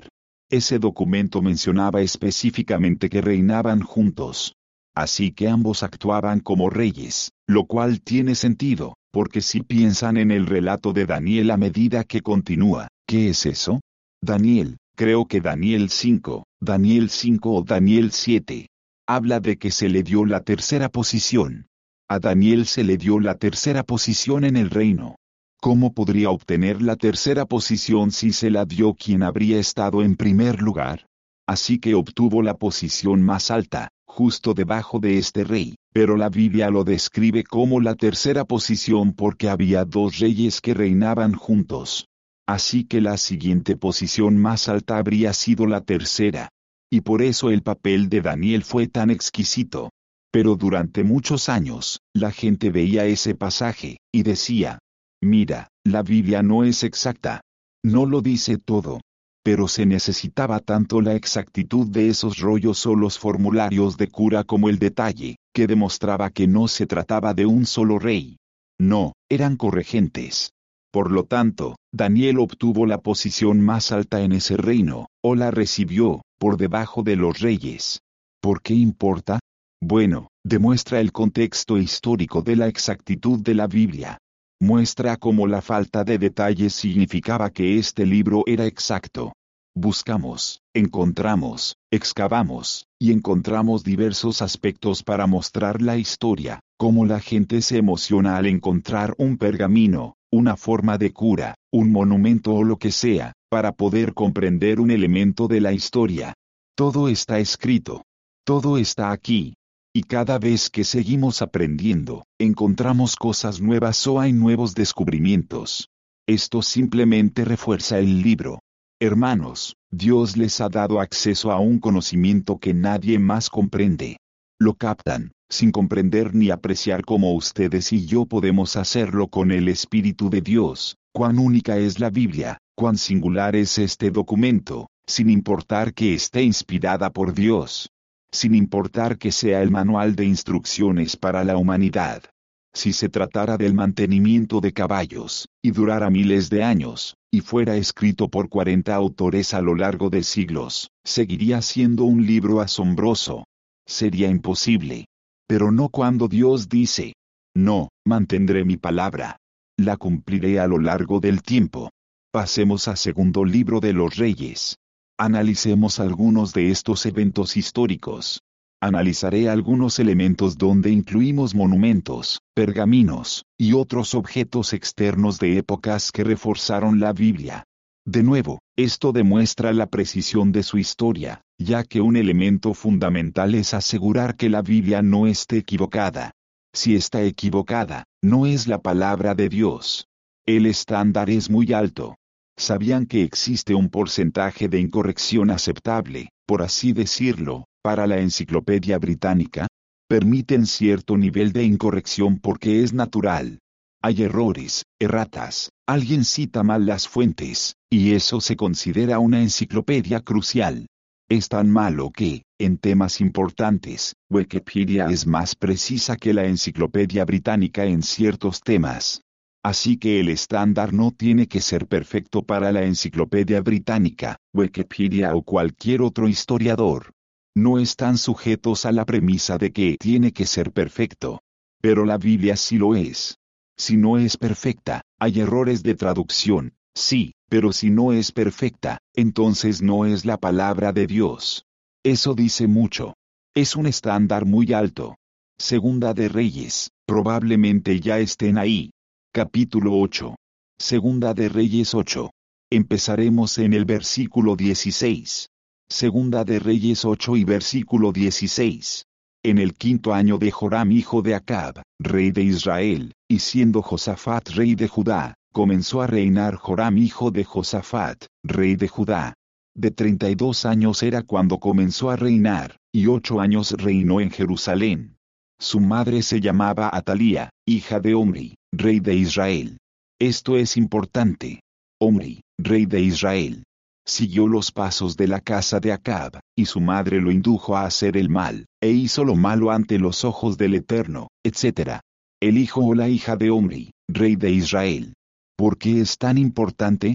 Ese documento mencionaba específicamente que reinaban juntos. Así que ambos actuaban como reyes, lo cual tiene sentido, porque si piensan en el relato de Daniel a medida que continúa, ¿qué es eso? Daniel, creo que Daniel cinco, Daniel cinco o Daniel siete. Habla de que se le dio la tercera posición. A Daniel se le dio la tercera posición en el reino. ¿Cómo podría obtener la tercera posición si se la dio quien habría estado en primer lugar? Así que obtuvo la posición más alta, justo debajo de este rey, pero la Biblia lo describe como la tercera posición porque había dos reyes que reinaban juntos. Así que la siguiente posición más alta habría sido la tercera. Y por eso el papel de Daniel fue tan exquisito. Pero durante muchos años, la gente veía ese pasaje, y decía, mira, la Biblia no es exacta. No lo dice todo. Pero se necesitaba tanto la exactitud de esos rollos o los formularios de cura como el detalle, que demostraba que no se trataba de un solo rey. No, eran corregentes. Por lo tanto, Daniel obtuvo la posición más alta en ese reino, o la recibió, por debajo de los reyes. ¿Por qué importa? Bueno, demuestra el contexto histórico de la exactitud de la Biblia. Muestra cómo la falta de detalles significaba que este libro era exacto. Buscamos, encontramos, excavamos, y encontramos diversos aspectos para mostrar la historia, cómo la gente se emociona al encontrar un pergamino, una forma de cura, un monumento o lo que sea, para poder comprender un elemento de la historia. Todo está escrito. Todo está aquí. Y cada vez que seguimos aprendiendo, encontramos cosas nuevas o hay nuevos descubrimientos. Esto simplemente refuerza el libro. Hermanos, Dios les ha dado acceso a un conocimiento que nadie más comprende. Lo captan, sin comprender ni apreciar como ustedes y yo podemos hacerlo con el Espíritu de Dios. Cuán única es la Biblia, cuán singular es este documento, sin importar que esté inspirada por Dios. Sin importar que sea el manual de instrucciones para la humanidad. Si se tratara del mantenimiento de caballos, y durara miles de años, y fuera escrito por cuarenta autores a lo largo de siglos, seguiría siendo un libro asombroso. Sería imposible. Pero no cuando Dios dice, no, mantendré mi palabra. La cumpliré a lo largo del tiempo. Pasemos a segundo libro de los Reyes. Analicemos algunos de estos eventos históricos. Analizaré algunos elementos donde incluimos monumentos, pergaminos, y otros objetos externos de épocas que reforzaron la Biblia. De nuevo, esto demuestra la precisión de su historia, ya que un elemento fundamental es asegurar que la Biblia no esté equivocada. Si está equivocada, no es la palabra de Dios. El estándar es muy alto. ¿Sabían que existe un porcentaje de incorrección aceptable, por así decirlo, para la Enciclopedia Británica? Permiten cierto nivel de incorrección porque es natural. Hay errores, erratas, alguien cita mal las fuentes, y eso se considera una enciclopedia crucial. Es tan malo que, en temas importantes, Wikipedia es más precisa que la Enciclopedia Británica en ciertos temas. Así que el estándar no tiene que ser perfecto para la Enciclopedia Británica, Wikipedia o cualquier otro historiador. No están sujetos a la premisa de que tiene que ser perfecto. Pero la Biblia sí lo es. Si no es perfecta, hay errores de traducción, sí, pero si no es perfecta, entonces no es la palabra de Dios. Eso dice mucho. Es un estándar muy alto. Segunda de Reyes, probablemente ya estén ahí. Capítulo ocho. Segunda de Reyes ocho. Empezaremos en el versículo dieciséis. Segunda de Reyes ocho y versículo dieciséis. En el quinto año de Joram hijo de Acab, rey de Israel, y siendo Josafat rey de Judá, comenzó a reinar Joram hijo de Josafat, rey de Judá. De treinta y dos años era cuando comenzó a reinar, y ocho años reinó en Jerusalén. Su madre se llamaba Atalía, hija de Omri, rey de Israel. Esto es importante. Omri, rey de Israel, siguió los pasos de la casa de Acab, y su madre lo indujo a hacer el mal, e hizo lo malo ante los ojos del Eterno, etcétera. El hijo o la hija de Omri, rey de Israel. ¿Por qué es tan importante?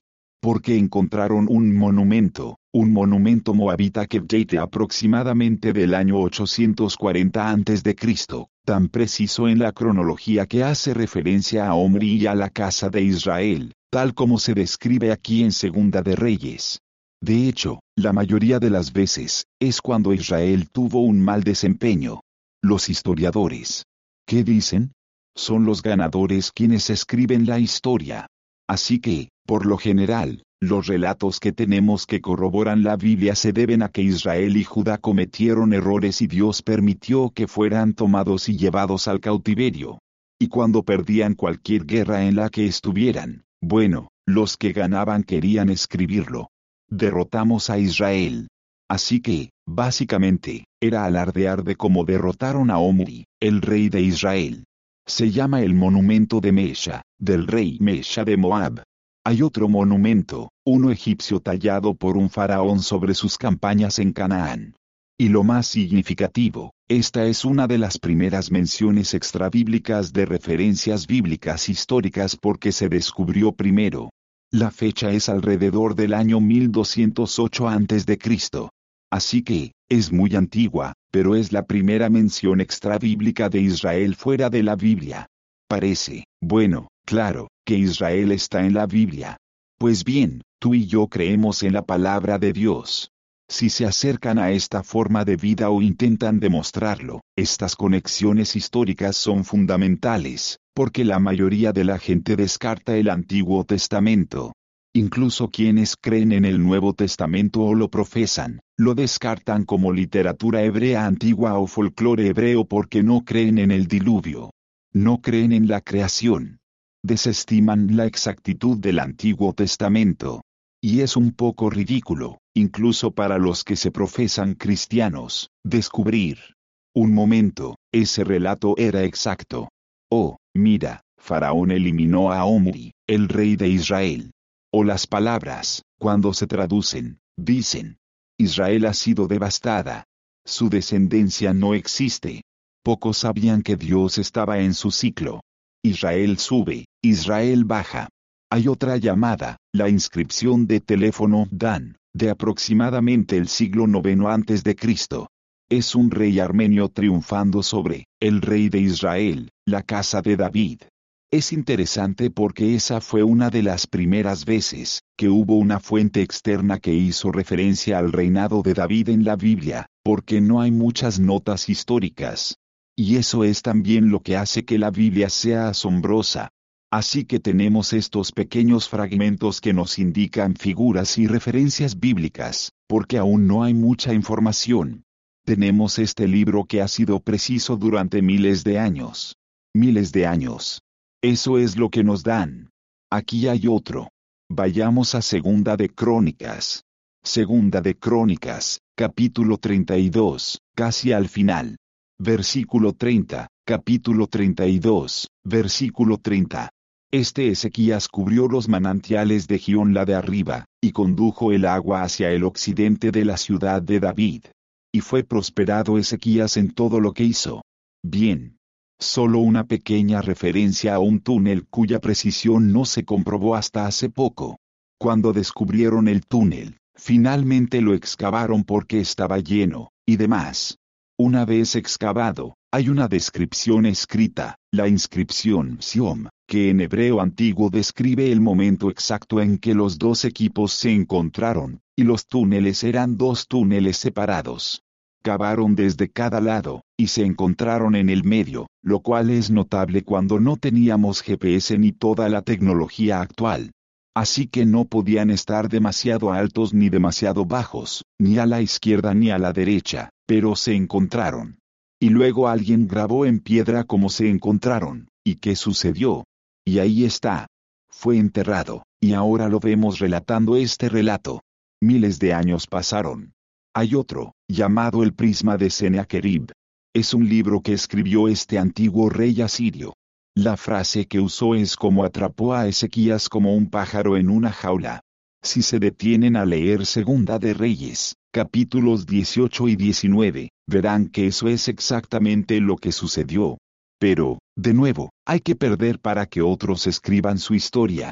porque encontraron un monumento, un monumento moabita que date aproximadamente del año ochocientos cuarenta antes de Cristo, tan preciso en la cronología que hace referencia a Omri y a la casa de Israel, tal como se describe aquí en Segunda de Reyes. De hecho, la mayoría de las veces, es cuando Israel tuvo un mal desempeño. Los historiadores, ¿qué dicen? Son los ganadores quienes escriben la historia. Así que, por lo general, los relatos que tenemos que corroboran la Biblia se deben a que Israel y Judá cometieron errores y Dios permitió que fueran tomados y llevados al cautiverio. Y cuando perdían cualquier guerra en la que estuvieran, bueno, los que ganaban querían escribirlo. Derrotamos a Israel. Así que, básicamente, era alardear de cómo derrotaron a Omri, el rey de Israel. Se llama el monumento de Mesha, del rey Mesha de Moab. Hay otro monumento, uno egipcio tallado por un faraón sobre sus campañas en Canaán. Y lo más significativo, esta es una de las primeras menciones extrabíblicas de referencias bíblicas históricas porque se descubrió primero. La fecha es alrededor del año mil doscientos ocho antes de Cristo. Así que, es muy antigua, pero es la primera mención extrabíblica de Israel fuera de la Biblia. Parece, bueno, claro, que Israel está en la Biblia. Pues bien, tú y yo creemos en la palabra de Dios. Si se acercan a esta forma de vida o intentan demostrarlo, estas conexiones históricas son fundamentales, porque la mayoría de la gente descarta el Antiguo Testamento. Incluso quienes creen en el Nuevo Testamento o lo profesan, lo descartan como literatura hebrea antigua o folclore hebreo porque no creen en el diluvio. No creen en la creación. Desestiman la exactitud del Antiguo Testamento. Y es un poco ridículo, incluso para los que se profesan cristianos, descubrir. Un momento, ese relato era exacto. Oh, mira, Faraón eliminó a Omri, el rey de Israel. O las palabras, cuando se traducen, dicen: Israel ha sido devastada. Su descendencia no existe. Pocos sabían que Dios estaba en su ciclo. Israel sube, Israel baja. Hay otra llamada, la inscripción de teléfono Dan, de aproximadamente el siglo noveno antes de Cristo. Es un rey armenio triunfando sobre el rey de Israel, la casa de David. Es interesante porque esa fue una de las primeras veces que hubo una fuente externa que hizo referencia al reinado de David en la Biblia, porque no hay muchas notas históricas. Y eso es también lo que hace que la Biblia sea asombrosa. Así que tenemos estos pequeños fragmentos que nos indican figuras y referencias bíblicas, porque aún no hay mucha información. Tenemos este libro que ha sido preciso durante miles de años. Miles de años. Eso es lo que nos dan. Aquí hay otro. Vayamos a Segunda de Crónicas. Segunda de Crónicas, capítulo treinta y dos, casi al final. Versículo treinta, capítulo treinta y dos, versículo treinta. Este Ezequías cubrió los manantiales de Gión la de arriba, y condujo el agua hacia el occidente de la ciudad de David. Y fue prosperado Ezequías en todo lo que hizo. Bien. Solo una pequeña referencia a un túnel cuya precisión no se comprobó hasta hace poco. Cuando descubrieron el túnel, finalmente lo excavaron porque estaba lleno, y demás. Una vez excavado, hay una descripción escrita, la inscripción Siom, que en hebreo antiguo describe el momento exacto en que los dos equipos se encontraron, y los túneles eran dos túneles separados. Cavaron desde cada lado, y se encontraron en el medio, lo cual es notable cuando no teníamos G P S ni toda la tecnología actual. Así que no podían estar demasiado altos ni demasiado bajos, ni a la izquierda ni a la derecha, pero se encontraron. Y luego alguien grabó en piedra cómo se encontraron, y qué sucedió. Y ahí está. Fue enterrado, y ahora lo vemos relatando este relato. Miles de años pasaron. Hay otro, llamado el Prisma de Sennacherib. Es un libro que escribió este antiguo rey asirio. La frase que usó es como atrapó a Ezequías como un pájaro en una jaula. Si se detienen a leer Segunda de Reyes, capítulos dieciocho y diecinueve, verán que eso es exactamente lo que sucedió. Pero, de nuevo, hay que perder para que otros escriban su historia.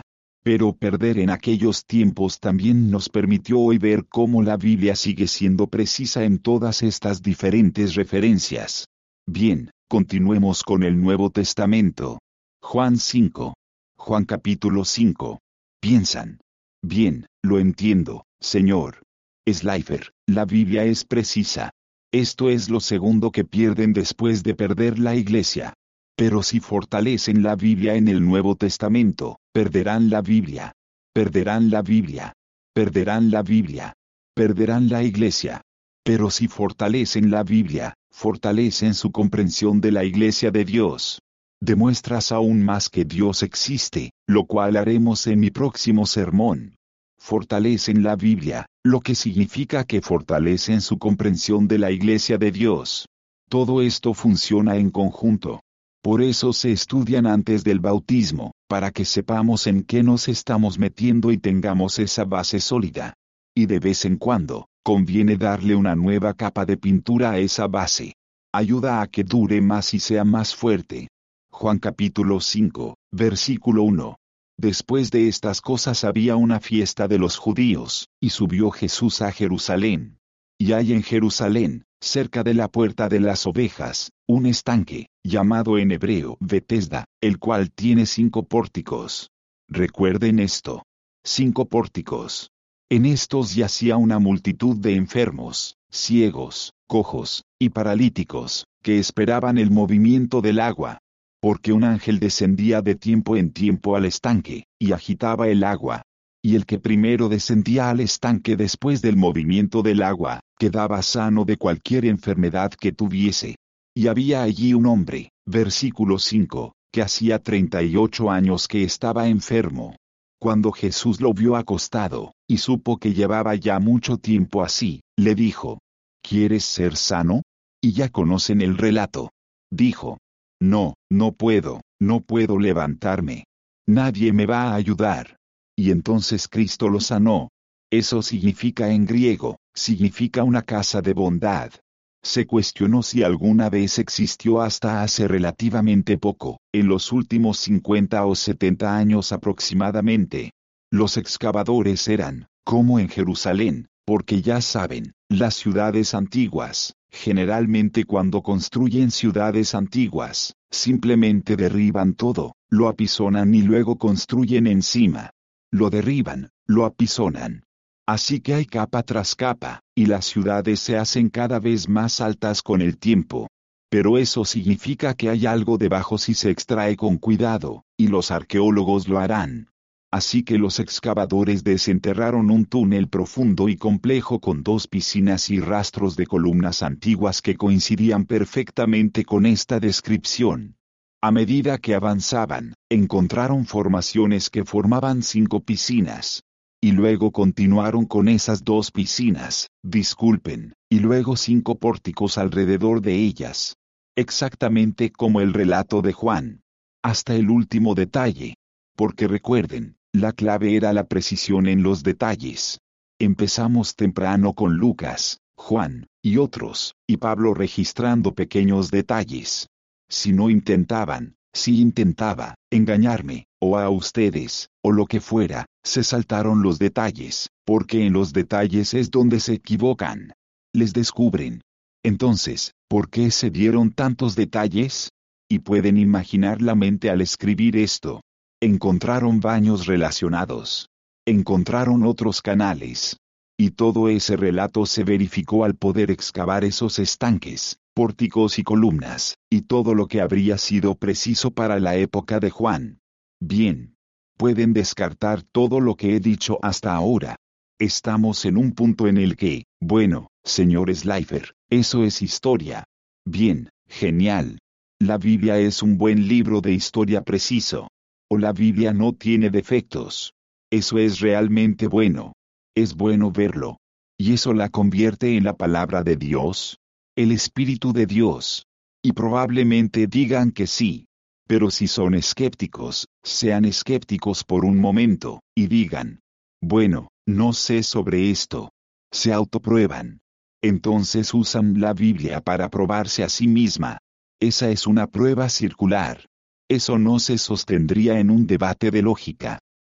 Pero perder en aquellos tiempos también nos permitió hoy ver cómo la Biblia sigue siendo precisa en todas estas diferentes referencias. Bien, continuemos con el Nuevo Testamento. Juan cinco. Juan capítulo cinco. Piensan. Bien, lo entiendo, Señor. Slifer, la Biblia es precisa. Esto es lo segundo que pierden después de perder la Iglesia. Pero si fortalecen la Biblia en el Nuevo Testamento, perderán la Biblia. Perderán la Biblia. Perderán la Biblia. Perderán la Iglesia. Pero si fortalecen la Biblia, fortalecen su comprensión de la Iglesia de Dios. Demuestras aún más que Dios existe, lo cual haremos en mi próximo sermón. Fortalecen la Biblia, lo que significa que fortalecen su comprensión de la Iglesia de Dios. Todo esto funciona en conjunto. Por eso se estudian antes del bautismo, para que sepamos en qué nos estamos metiendo y tengamos esa base sólida. Y de vez en cuando, conviene darle una nueva capa de pintura a esa base. Ayuda a que dure más y sea más fuerte. Juan capítulo cinco, versículo uno. Después de estas cosas había una fiesta de los judíos, y subió Jesús a Jerusalén. Y hay en Jerusalén, cerca de la puerta de las ovejas, un estanque, llamado en hebreo Betesda, el cual tiene cinco pórticos. Recuerden esto. Cinco pórticos. En estos yacía una multitud de enfermos, ciegos, cojos, y paralíticos, que esperaban el movimiento del agua. Porque un ángel descendía de tiempo en tiempo al estanque, y agitaba el agua. Y el que primero descendía al estanque después del movimiento del agua, quedaba sano de cualquier enfermedad que tuviese. Y había allí un hombre, versículo cinco, que hacía treinta y ocho años que estaba enfermo. Cuando Jesús lo vio acostado, y supo que llevaba ya mucho tiempo así, le dijo: ¿Quieres ser sano? Y ya conocen el relato. Dijo: No, no puedo, no puedo levantarme. Nadie me va a ayudar. Y entonces Cristo lo sanó. Eso significa en griego, significa una casa de bondad. Se cuestionó si alguna vez existió hasta hace relativamente poco, en los últimos cincuenta o setenta años aproximadamente. Los excavadores eran, como en Jerusalén, porque ya saben, las ciudades antiguas, generalmente cuando construyen ciudades antiguas, simplemente derriban todo, lo apisonan y luego construyen encima. Lo derriban, lo apisonan. Así que hay capa tras capa, y las ciudades se hacen cada vez más altas con el tiempo. Pero eso significa que hay algo debajo si se extrae con cuidado, y los arqueólogos lo harán. Así que los excavadores desenterraron un túnel profundo y complejo con dos piscinas y rastros de columnas antiguas que coincidían perfectamente con esta descripción. A medida que avanzaban, encontraron formaciones que formaban cinco piscinas. Y luego continuaron con esas dos piscinas, disculpen, y luego cinco pórticos alrededor de ellas. Exactamente como el relato de Juan. Hasta el último detalle. Porque recuerden, la clave era la precisión en los detalles. Empezamos temprano con Lucas, Juan, y otros, y Pablo registrando pequeños detalles. Si no intentaban, si intentaba, engañarme, o a ustedes, o lo que fuera, se saltaron los detalles, porque en los detalles es donde se equivocan. Les descubren. Entonces, ¿por qué se dieron tantos detalles? Y pueden imaginar la mente al escribir esto. Encontraron baños relacionados. Encontraron otros canales. Y todo ese relato se verificó al poder excavar esos estanques, pórticos y columnas, y todo lo que habría sido preciso para la época de Juan. Bien. Pueden descartar todo lo que he dicho hasta ahora. Estamos en un punto en el que, bueno, señor Slifer, eso es historia. Bien, genial. La Biblia es un buen libro de historia preciso. O la Biblia no tiene defectos. Eso es realmente bueno. Es bueno verlo. ¿Y eso la convierte en la palabra de Dios? El Espíritu de Dios. Y probablemente digan que sí. Pero si son escépticos, sean escépticos por un momento, y digan: bueno, no sé sobre esto. Se autoprueban. Entonces usan la Biblia para probarse a sí misma. Esa es una prueba circular. Eso no se sostendría en un debate de lógica.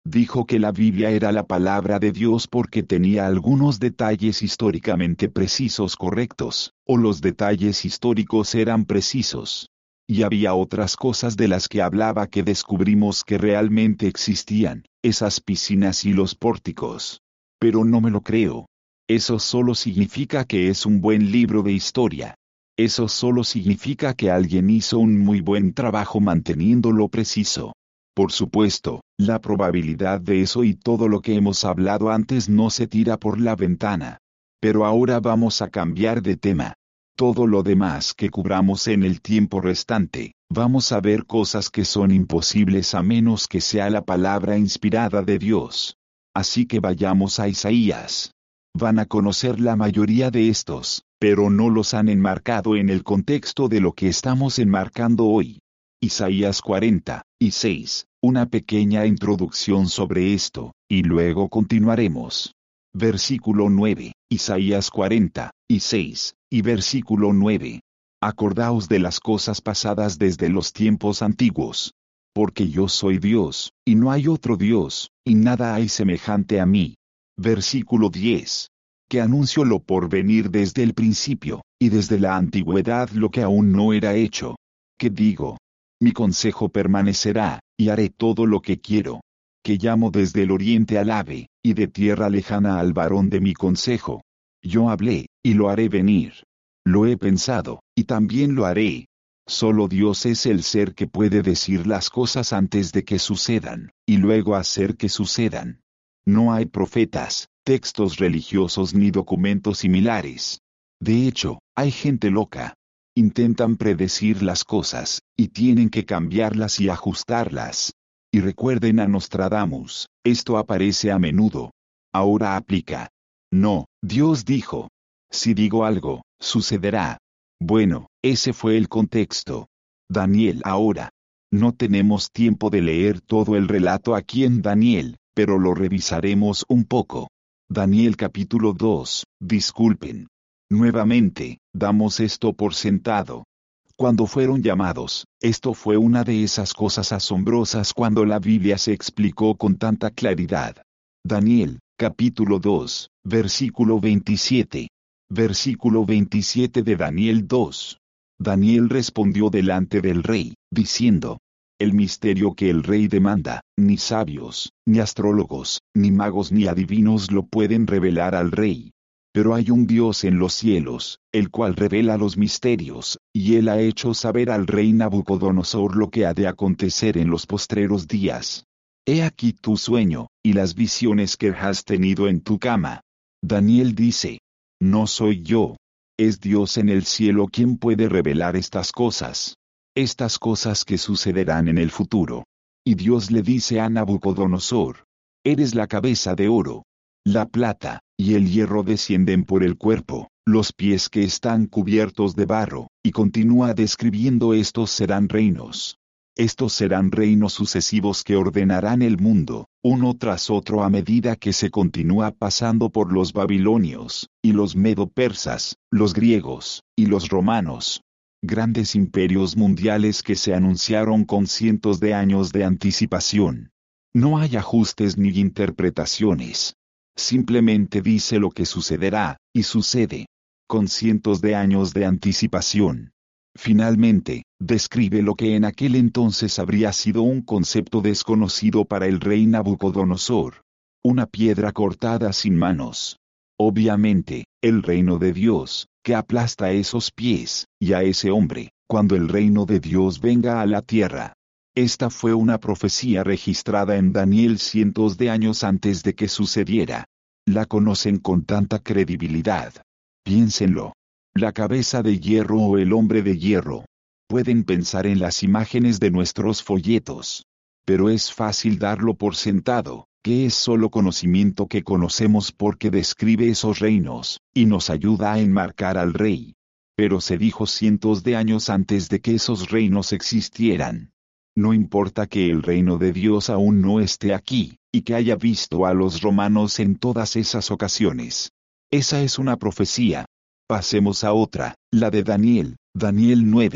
Dijo que la Biblia era la palabra de Dios porque tenía algunos detalles históricamente precisos correctos, o los detalles históricos eran precisos. Y había otras cosas de las que hablaba que descubrimos que realmente existían, esas piscinas y los pórticos. Pero no me lo creo. Eso solo significa que es un buen libro de historia. Eso solo significa que alguien hizo un muy buen trabajo manteniéndolo preciso. Por supuesto, la probabilidad de eso y todo lo que hemos hablado antes no se tira por la ventana. Pero ahora vamos a cambiar de tema. Todo lo demás que cubramos en el tiempo restante, vamos a ver cosas que son imposibles a menos que sea la palabra inspirada de Dios. Así que vayamos a Isaías. Van a conocer la mayoría de estos, pero no los han enmarcado en el contexto de lo que estamos enmarcando hoy. Isaías cuarenta y seis, una pequeña introducción sobre esto, y luego continuaremos. Versículo nueve, Isaías cuarenta y seis, y versículo nueve. Acordaos de las cosas pasadas desde los tiempos antiguos. Porque yo soy Dios, y no hay otro Dios, y nada hay semejante a mí. Versículo diez. Que anuncio lo por venir desde el principio, y desde la antigüedad lo que aún no era hecho. Que digo, mi consejo permanecerá, y haré todo lo que quiero. Que llamo desde el oriente al ave, y de tierra lejana al varón de mi consejo. Yo hablé, y lo haré venir. Lo he pensado, y también lo haré. Solo Dios es el ser que puede decir las cosas antes de que sucedan, y luego hacer que sucedan. No hay profetas, textos religiosos ni documentos similares. De hecho, hay gente loca. Intentan predecir las cosas, y tienen que cambiarlas y ajustarlas. Y recuerden a Nostradamus, esto aparece a menudo. Ahora aplica. No, Dios dijo. Si digo algo, sucederá. Bueno, ese fue el contexto. Daniel ahora. No tenemos tiempo de leer todo el relato aquí en Daniel, pero lo revisaremos un poco. Daniel capítulo dos, disculpen. Nuevamente, damos esto por sentado. Cuando fueron llamados, esto fue una de esas cosas asombrosas cuando la Biblia se explicó con tanta claridad. Daniel, capítulo dos, versículo veintisiete. Versículo veintisiete de Daniel dos. Daniel respondió delante del rey, diciendo: el misterio que el rey demanda, ni sabios, ni astrólogos, ni magos ni adivinos lo pueden revelar al rey. Pero hay un Dios en los cielos, el cual revela los misterios, y él ha hecho saber al rey Nabucodonosor lo que ha de acontecer en los postreros días. He aquí tu sueño, y las visiones que has tenido en tu cama. Daniel dice: no soy yo. Es Dios en el cielo quien puede revelar estas cosas. Estas cosas que sucederán en el futuro. Y Dios le dice a Nabucodonosor: eres la cabeza de oro. La plata y el hierro descienden por el cuerpo, los pies que están cubiertos de barro, y continúa describiendo estos serán reinos. Estos serán reinos sucesivos que ordenarán el mundo, uno tras otro a medida que se continúa pasando por los babilonios, y los medo-persas, los griegos, y los romanos. Grandes imperios mundiales que se anunciaron con cientos de años de anticipación. No hay ajustes ni interpretaciones. Simplemente dice lo que sucederá, y sucede. Con cientos de años de anticipación. Finalmente, describe lo que en aquel entonces habría sido un concepto desconocido para el rey Nabucodonosor. Una piedra cortada sin manos. Obviamente, el reino de Dios, que aplasta esos pies, y a ese hombre, cuando el reino de Dios venga a la tierra. Esta fue una profecía registrada en Daniel cientos de años antes de que sucediera. La conocen con tanta credibilidad. Piénsenlo. La cabeza de hierro o el hombre de hierro. Pueden pensar en las imágenes de nuestros folletos. Pero es fácil darlo por sentado, que es solo conocimiento que conocemos porque describe esos reinos, y nos ayuda a enmarcar al rey. Pero se dijo cientos de años antes de que esos reinos existieran. No importa que el reino de Dios aún no esté aquí, y que haya visto a los romanos en todas esas ocasiones. Esa es una profecía. Pasemos a otra, la de Daniel, Daniel nueve.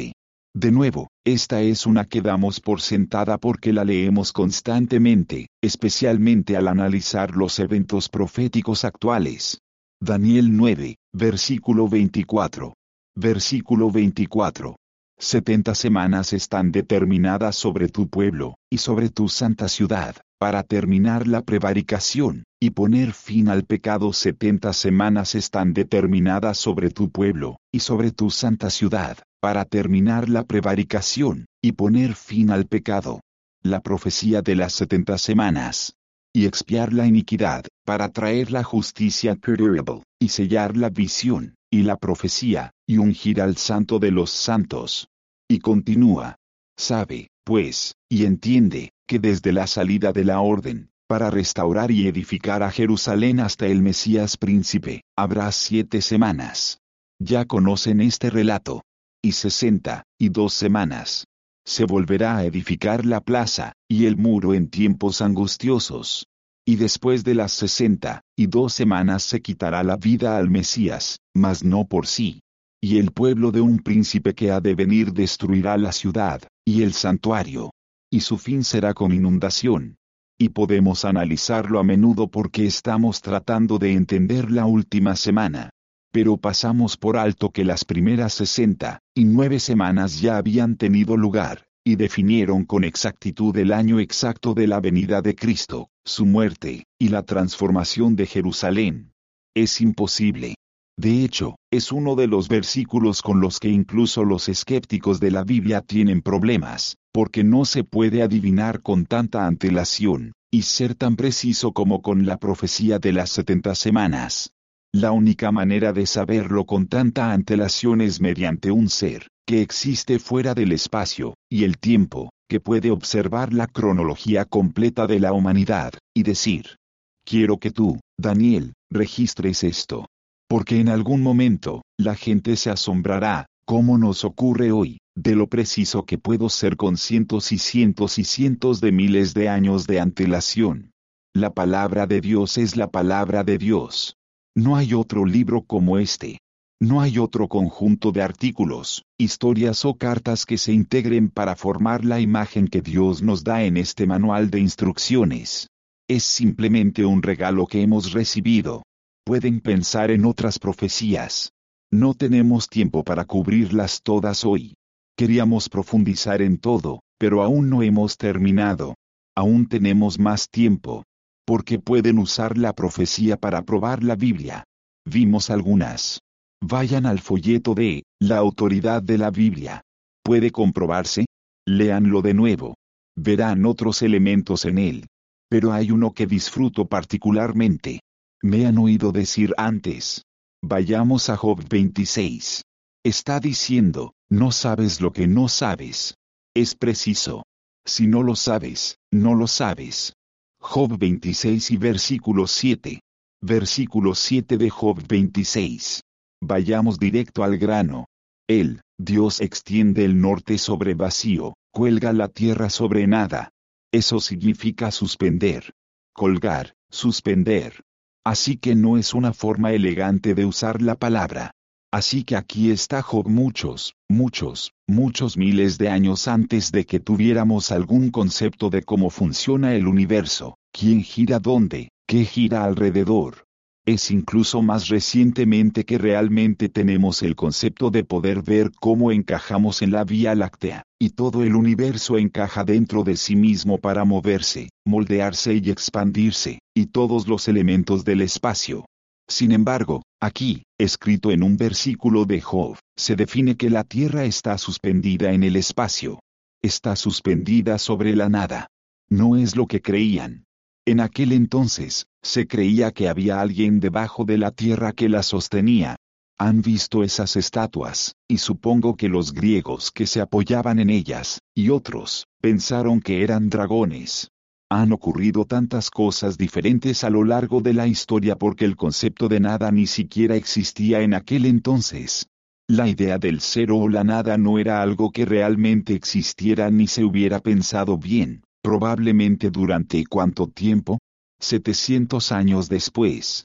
De nuevo, esta es una que damos por sentada porque la leemos constantemente, especialmente al analizar los eventos proféticos actuales. Daniel nueve, versículo veinticuatro. Versículo veinticuatro. Setenta semanas están determinadas sobre tu pueblo, y sobre tu santa ciudad, para terminar la prevaricación, y poner fin al pecado. Setenta semanas están determinadas sobre tu pueblo, y sobre tu santa ciudad, para terminar la prevaricación, y poner fin al pecado. La profecía de las setenta semanas. Y expiar la iniquidad, para traer la justicia perpetua, y sellar la visión, y la profecía, y ungir al santo de los santos. Y continúa. Sabe, pues, y entiende, que desde la salida de la orden, para restaurar y edificar a Jerusalén hasta el Mesías príncipe, habrá siete semanas. Ya conocen este relato. Y sesenta, y dos semanas. Se volverá a edificar la plaza, y el muro en tiempos angustiosos. Y después de las sesenta, y dos semanas se quitará la vida al Mesías, mas no por sí. Y el pueblo de un príncipe que ha de venir destruirá la ciudad, y el santuario. Y su fin será con inundación. Y podemos analizarlo a menudo porque estamos tratando de entender la última semana. Pero pasamos por alto que las primeras sesenta y nueve semanas ya habían tenido lugar, y definieron con exactitud el año exacto de la venida de Cristo, su muerte, y la transformación de Jerusalén. Es imposible. De hecho, es uno de los versículos con los que incluso los escépticos de la Biblia tienen problemas, porque no se puede adivinar con tanta antelación, y ser tan preciso como con la profecía de las setenta semanas. La única manera de saberlo con tanta antelación es mediante un ser, que existe fuera del espacio y el tiempo, que puede observar la cronología completa de la humanidad, y decir: quiero que tú, Daniel, registres esto. Porque en algún momento, la gente se asombrará, como nos ocurre hoy, de lo preciso que puedo ser con cientos y cientos y cientos de miles de años de antelación. La palabra de Dios es la palabra de Dios. No hay otro libro como este. No hay otro conjunto de artículos, historias o cartas que se integren para formar la imagen que Dios nos da en este manual de instrucciones. Es simplemente un regalo que hemos recibido. Pueden pensar en otras profecías. No tenemos tiempo para cubrirlas todas hoy. Queríamos profundizar en todo, pero aún no hemos terminado. Aún tenemos más tiempo. Porque pueden usar la profecía para probar la Biblia. Vimos algunas. Vayan al folleto de La autoridad de la Biblia. ¿Puede comprobarse? Léanlo de nuevo. Verán otros elementos en él. Pero hay uno que disfruto particularmente. Me han oído decir antes. Vayamos a Job veintiséis. Está diciendo, no sabes lo que no sabes. Es preciso. Si no lo sabes, no lo sabes. Job veintiséis y versículo siete. Versículo siete de Job veintiséis. Vayamos directo al grano. Él, Dios, extiende el norte sobre vacío, cuelga la tierra sobre nada. Eso significa suspender. Colgar, suspender. Así que no es una forma elegante de usar la palabra. Así que aquí está Job muchos, muchos, muchos miles de años antes de que tuviéramos algún concepto de cómo funciona el universo, quién gira dónde, qué gira alrededor. Es incluso más recientemente que realmente tenemos el concepto de poder ver cómo encajamos en la Vía Láctea, y todo el universo encaja dentro de sí mismo para moverse, moldearse y expandirse, y todos los elementos del espacio. Sin embargo, aquí, escrito en un versículo de Job, se define que la tierra está suspendida en el espacio. Está suspendida sobre la nada. No es lo que creían. En aquel entonces, se creía que había alguien debajo de la tierra que la sostenía. Han visto esas estatuas, y supongo que los griegos que se apoyaban en ellas, y otros, pensaron que eran dragones. Han ocurrido tantas cosas diferentes a lo largo de la historia porque el concepto de nada ni siquiera existía en aquel entonces. La idea del cero o la nada no era algo que realmente existiera ni se hubiera pensado bien. Probablemente durante ¿cuánto tiempo? setecientos años después.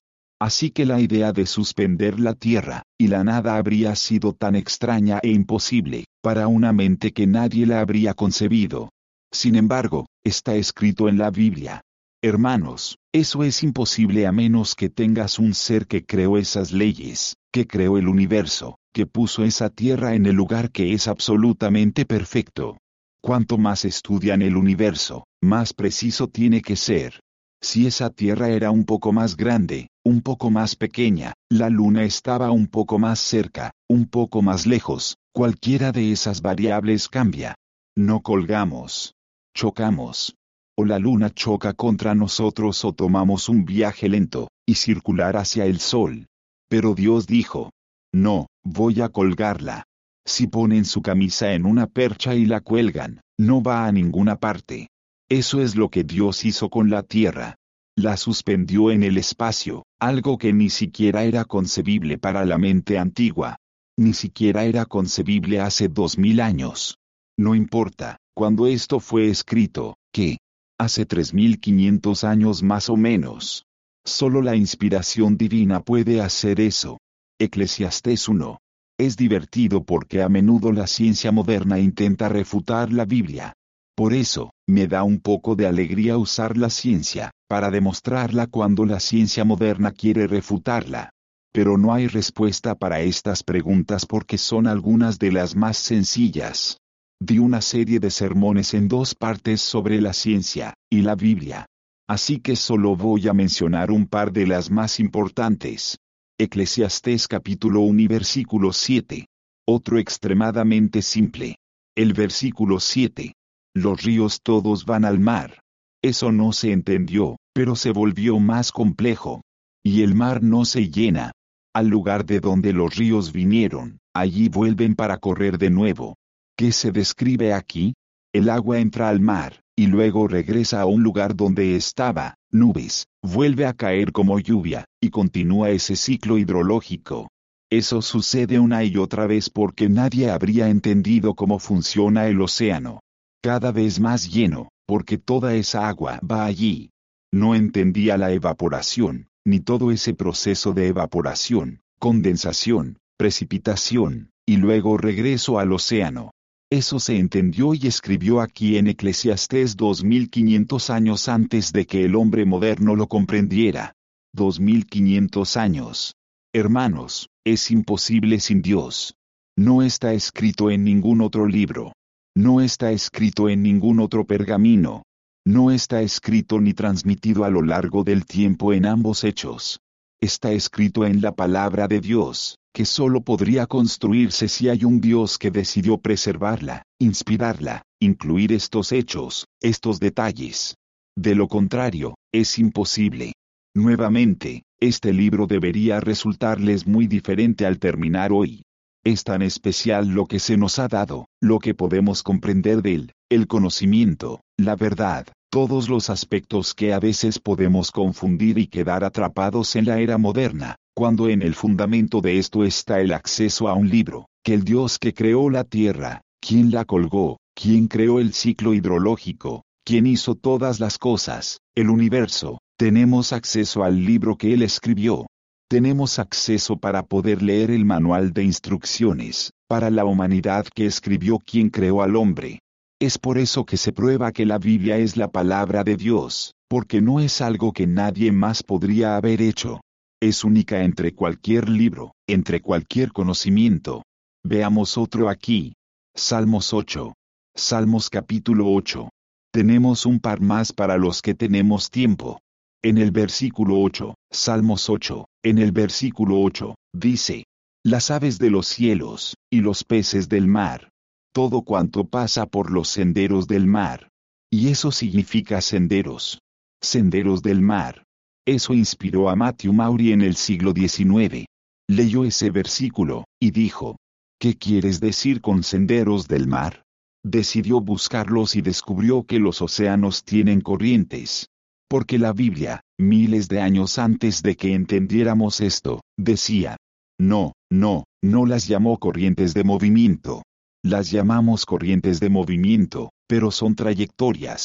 Así que la idea de suspender la tierra y la nada habría sido tan extraña e imposible para una mente que nadie la habría concebido. Sin embargo, está escrito en la Biblia. Hermanos, eso es imposible a menos que tengas un ser que creó esas leyes, que creó el universo, que puso esa tierra en el lugar que es absolutamente perfecto. Cuanto más estudian el universo, más preciso tiene que ser. Si esa tierra era un poco más grande, un poco más pequeña, la luna estaba un poco más cerca, un poco más lejos, cualquiera de esas variables cambia. No colgamos. Chocamos. O la luna choca contra nosotros o tomamos un viaje lento y circular hacia el sol. Pero Dios dijo: no, voy a colgarla. Si ponen su camisa en una percha y la cuelgan, no va a ninguna parte. Eso es lo que Dios hizo con la tierra. La suspendió en el espacio, algo que ni siquiera era concebible para la mente antigua. Ni siquiera era concebible hace dos mil años. No importa, cuando esto fue escrito, ¿qué? Hace tres mil quinientos años más o menos. Solo la inspiración divina puede hacer eso. Eclesiastés uno. Es divertido porque a menudo la ciencia moderna intenta refutar la Biblia. Por eso, me da un poco de alegría usar la ciencia, para demostrarla cuando la ciencia moderna quiere refutarla. Pero no hay respuesta para estas preguntas porque son algunas de las más sencillas. Di una serie de sermones en dos partes sobre la ciencia y la Biblia. Así que solo voy a mencionar un par de las más importantes. Eclesiastés capítulo uno y versículo siete. Otro extremadamente simple. El versículo siete. Los ríos todos van al mar. Eso no se entendió, pero se volvió más complejo. Y el mar no se llena. Al lugar de donde los ríos vinieron, allí vuelven para correr de nuevo. ¿Qué se describe aquí? El agua entra al mar, y luego regresa a un lugar donde estaba, nubes, vuelve a caer como lluvia, y continúa ese ciclo hidrológico. Eso sucede una y otra vez porque nadie habría entendido cómo funciona el océano. Cada vez más lleno, porque toda esa agua va allí. No entendía la evaporación, ni todo ese proceso de evaporación, condensación, precipitación, y luego regreso al océano. Eso se entendió y escribió aquí en Eclesiastés dos mil quinientos años antes de que el hombre moderno lo comprendiera. dos mil quinientos años. Hermanos, es imposible sin Dios. No está escrito en ningún otro libro. No está escrito en ningún otro pergamino. No está escrito ni transmitido a lo largo del tiempo en ambos hechos. Está escrito en la palabra de Dios, que solo podría construirse si hay un Dios que decidió preservarla, inspirarla, incluir estos hechos, estos detalles. De lo contrario, es imposible. Nuevamente, este libro debería resultarles muy diferente al terminar hoy. Es tan especial lo que se nos ha dado, lo que podemos comprender de él, el conocimiento, la verdad, todos los aspectos que a veces podemos confundir y quedar atrapados en la era moderna, cuando en el fundamento de esto está el acceso a un libro, que el Dios que creó la tierra, quien la colgó, quien creó el ciclo hidrológico, quien hizo todas las cosas, el universo, tenemos acceso al libro que él escribió. Tenemos acceso para poder leer el manual de instrucciones, para la humanidad que escribió quien creó al hombre. Es por eso que se prueba que la Biblia es la palabra de Dios, porque no es algo que nadie más podría haber hecho. Es única entre cualquier libro, entre cualquier conocimiento. Veamos otro aquí. Salmos ocho. Salmos capítulo ocho. Tenemos un par más para los que tenemos tiempo. En el versículo ocho, Salmos ocho, en el versículo ocho, dice: las aves de los cielos, y los peces del mar, todo cuanto pasa por los senderos del mar. Y eso significa senderos. Senderos del mar. Eso inspiró a Matthew Maury en el siglo diecinueve. Leyó ese versículo, y dijo: ¿qué quieres decir con senderos del mar? Decidió buscarlos y descubrió que los océanos tienen corrientes. Porque la Biblia, miles de años antes de que entendiéramos esto, decía: no, no, no las llamó corrientes de movimiento. Las llamamos corrientes de movimiento, pero son trayectorias.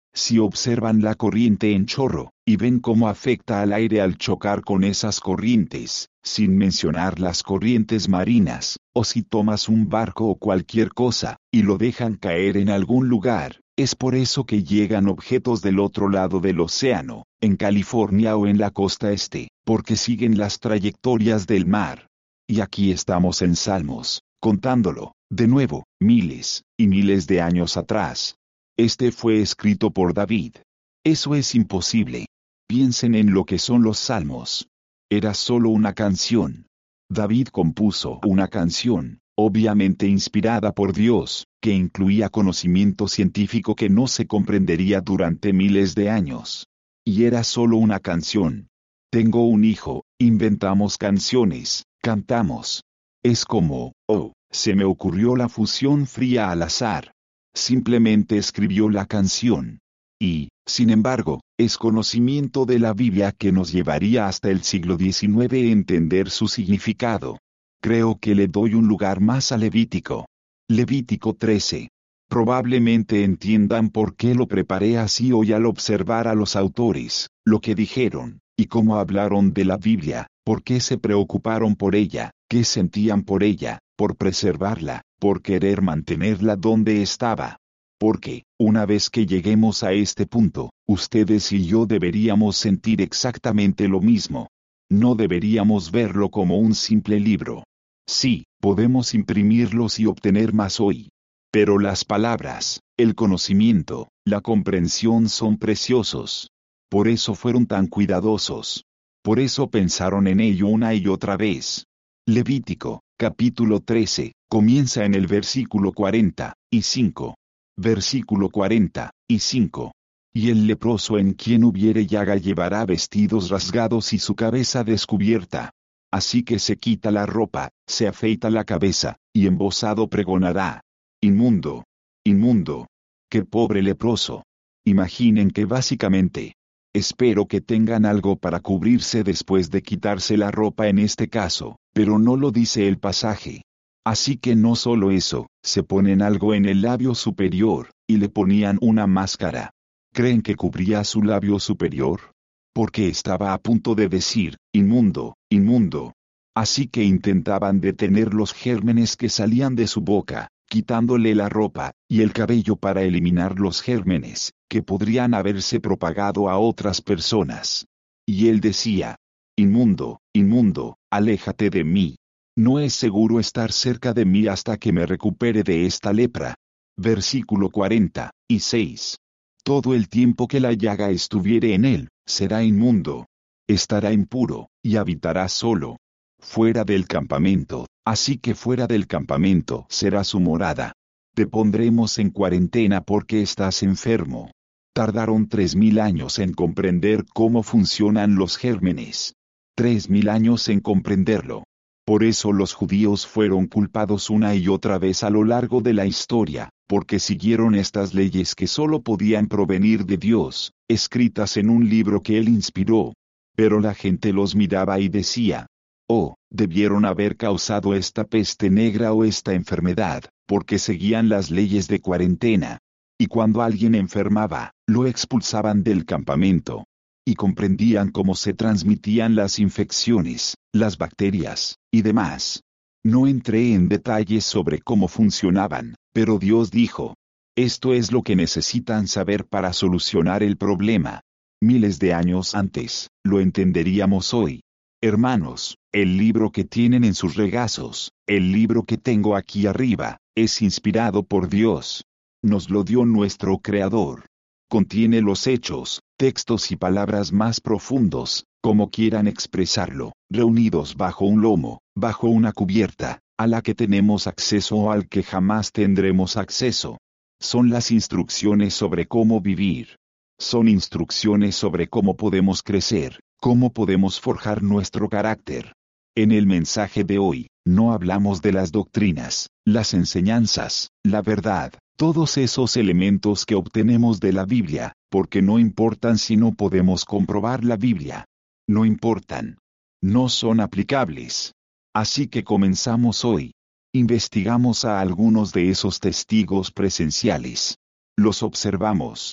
Si observan la corriente en chorro, y ven cómo afecta al aire al chocar con esas corrientes, sin mencionar las corrientes marinas, o si tomas un barco o cualquier cosa, y lo dejan caer en algún lugar, es por eso que llegan objetos del otro lado del océano, en California o en la costa este, porque siguen las trayectorias del mar. Y aquí estamos en Salmos, contándolo, de nuevo, miles, y miles de años atrás. Este fue escrito por David. Eso es imposible. Piensen en lo que son los salmos. Era solo una canción. David compuso una canción, obviamente inspirada por Dios, que incluía conocimiento científico que no se comprendería durante miles de años. Y era solo una canción. Tengo un hijo, inventamos canciones, cantamos. Es como, oh, se me ocurrió la fusión fría al azar. Simplemente escribió la canción. Y, sin embargo, es conocimiento de la Biblia que nos llevaría hasta el siglo diecinueve a entender su significado. Creo que le doy un lugar más a Levítico. Levítico trece. Probablemente entiendan por qué lo preparé así hoy al observar a los autores, lo que dijeron, y cómo hablaron de la Biblia, por qué se preocuparon por ella, qué sentían por ella, por preservarla, por querer mantenerla donde estaba. Porque, una vez que lleguemos a este punto, ustedes y yo deberíamos sentir exactamente lo mismo. No deberíamos verlo como un simple libro. Sí, podemos imprimirlos y obtener más hoy. Pero las palabras, el conocimiento, la comprensión son preciosos. Por eso fueron tan cuidadosos. Por eso pensaron en ello una y otra vez. Levítico, capítulo trece, comienza en el versículo cuarenta y cinco. Versículo cuarenta y cinco. Y el leproso en quien hubiere llaga llevará vestidos rasgados y su cabeza descubierta. Así que se quita la ropa, se afeita la cabeza, y embozado pregonará. Inmundo. Inmundo. ¡Qué pobre leproso! Imaginen que básicamente, espero que tengan algo para cubrirse después de quitarse la ropa en este caso, pero no lo dice el pasaje. Así que no solo eso, se ponen algo en el labio superior, y le ponían una máscara. ¿Creen que cubría su labio superior? Porque estaba a punto de decir, inmundo, inmundo. Así que intentaban detener los gérmenes que salían de su boca, quitándole la ropa y el cabello para eliminar los gérmenes, que podrían haberse propagado a otras personas. Y él decía, inmundo, inmundo, aléjate de mí. No es seguro estar cerca de mí hasta que me recupere de esta lepra. Versículo cuarenta y seis. Todo el tiempo que la llaga estuviere en él, será inmundo. Estará impuro, y habitará solo. Fuera del campamento, así que fuera del campamento será su morada. Te pondremos en cuarentena porque estás enfermo. Tardaron tres mil años en comprender cómo funcionan los gérmenes. Tres mil años en comprenderlo. Por eso los judíos fueron culpados una y otra vez a lo largo de la historia, porque siguieron estas leyes que solo podían provenir de Dios, escritas en un libro que él inspiró. Pero la gente los miraba y decía, oh, debieron haber causado esta peste negra o esta enfermedad, porque seguían las leyes de cuarentena. Y cuando alguien enfermaba, lo expulsaban del campamento. Y comprendían cómo se transmitían las infecciones, las bacterias, y demás. No entré en detalles sobre cómo funcionaban, pero Dios dijo, esto es lo que necesitan saber para solucionar el problema. Miles de años antes, lo entenderíamos hoy. Hermanos, el libro que tienen en sus regazos, el libro que tengo aquí arriba, es inspirado por Dios. Nos lo dio nuestro Creador. Contiene los hechos, textos y palabras más profundos, como quieran expresarlo, reunidos bajo un lomo, bajo una cubierta, a la que tenemos acceso o al que jamás tendremos acceso. Son las instrucciones sobre cómo vivir. Son instrucciones sobre cómo podemos crecer, cómo podemos forjar nuestro carácter. En el mensaje de hoy, no hablamos de las doctrinas, las enseñanzas, la verdad, todos esos elementos que obtenemos de la Biblia, porque no importan si no podemos comprobar la Biblia. No importan. No son aplicables. Así que comenzamos hoy. Investigamos a algunos de esos testigos presenciales. Los observamos.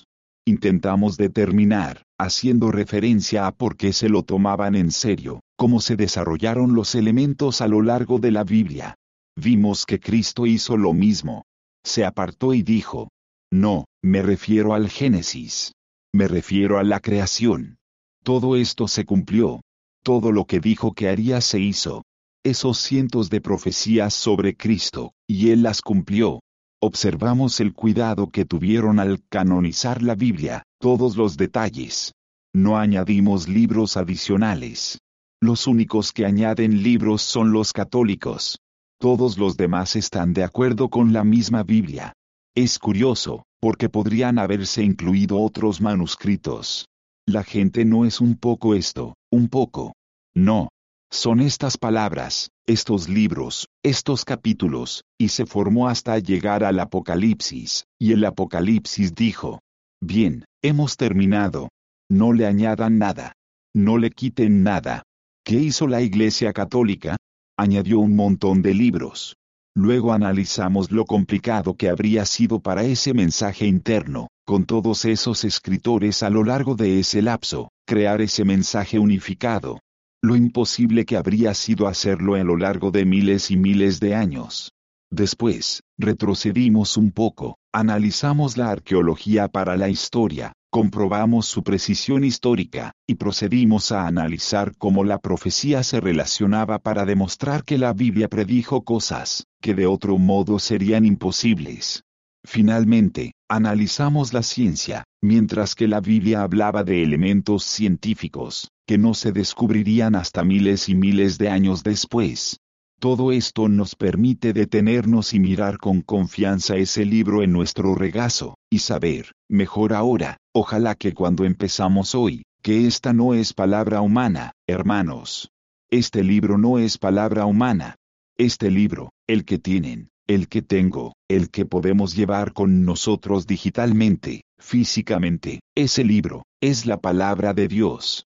Intentamos determinar, haciendo referencia a por qué se lo tomaban en serio, cómo se desarrollaron los elementos a lo largo de la Biblia. Vimos que Cristo hizo lo mismo. Se apartó y dijo: no, me refiero al Génesis. Me refiero a la creación. Todo esto se cumplió. Todo lo que dijo que haría se hizo. Esos cientos de profecías sobre Cristo, y Él las cumplió. Observamos el cuidado que tuvieron al canonizar la Biblia, todos los detalles. No añadimos libros adicionales. Los únicos que añaden libros son los católicos. Todos los demás están de acuerdo con la misma Biblia. Es curioso, porque podrían haberse incluido otros manuscritos. La gente no es un poco esto, un poco. No. Son estas palabras, estos libros, estos capítulos, y se formó hasta llegar al Apocalipsis, y el Apocalipsis dijo: bien, hemos terminado. No le añadan nada. No le quiten nada. ¿Qué hizo la Iglesia Católica? Añadió un montón de libros. Luego analizamos lo complicado que habría sido para ese mensaje interno, con todos esos escritores a lo largo de ese lapso, crear ese mensaje unificado. Lo imposible que habría sido hacerlo a lo largo de miles y miles de años. Después, retrocedimos un poco, analizamos la arqueología para la historia, comprobamos su precisión histórica, y procedimos a analizar cómo la profecía se relacionaba para demostrar que la Biblia predijo cosas que de otro modo serían imposibles. Finalmente, analizamos la ciencia, mientras que la Biblia hablaba de elementos científicos, que no se descubrirían hasta miles y miles de años después. Todo esto nos permite detenernos y mirar con confianza ese libro en nuestro regazo, y saber, mejor ahora, ojalá que cuando empezamos hoy, que esta no es palabra humana, hermanos. Este libro no es palabra humana. Este libro, el que tienen, el que tengo, el que podemos llevar con nosotros digitalmente, físicamente, ese libro, es la palabra de Dios.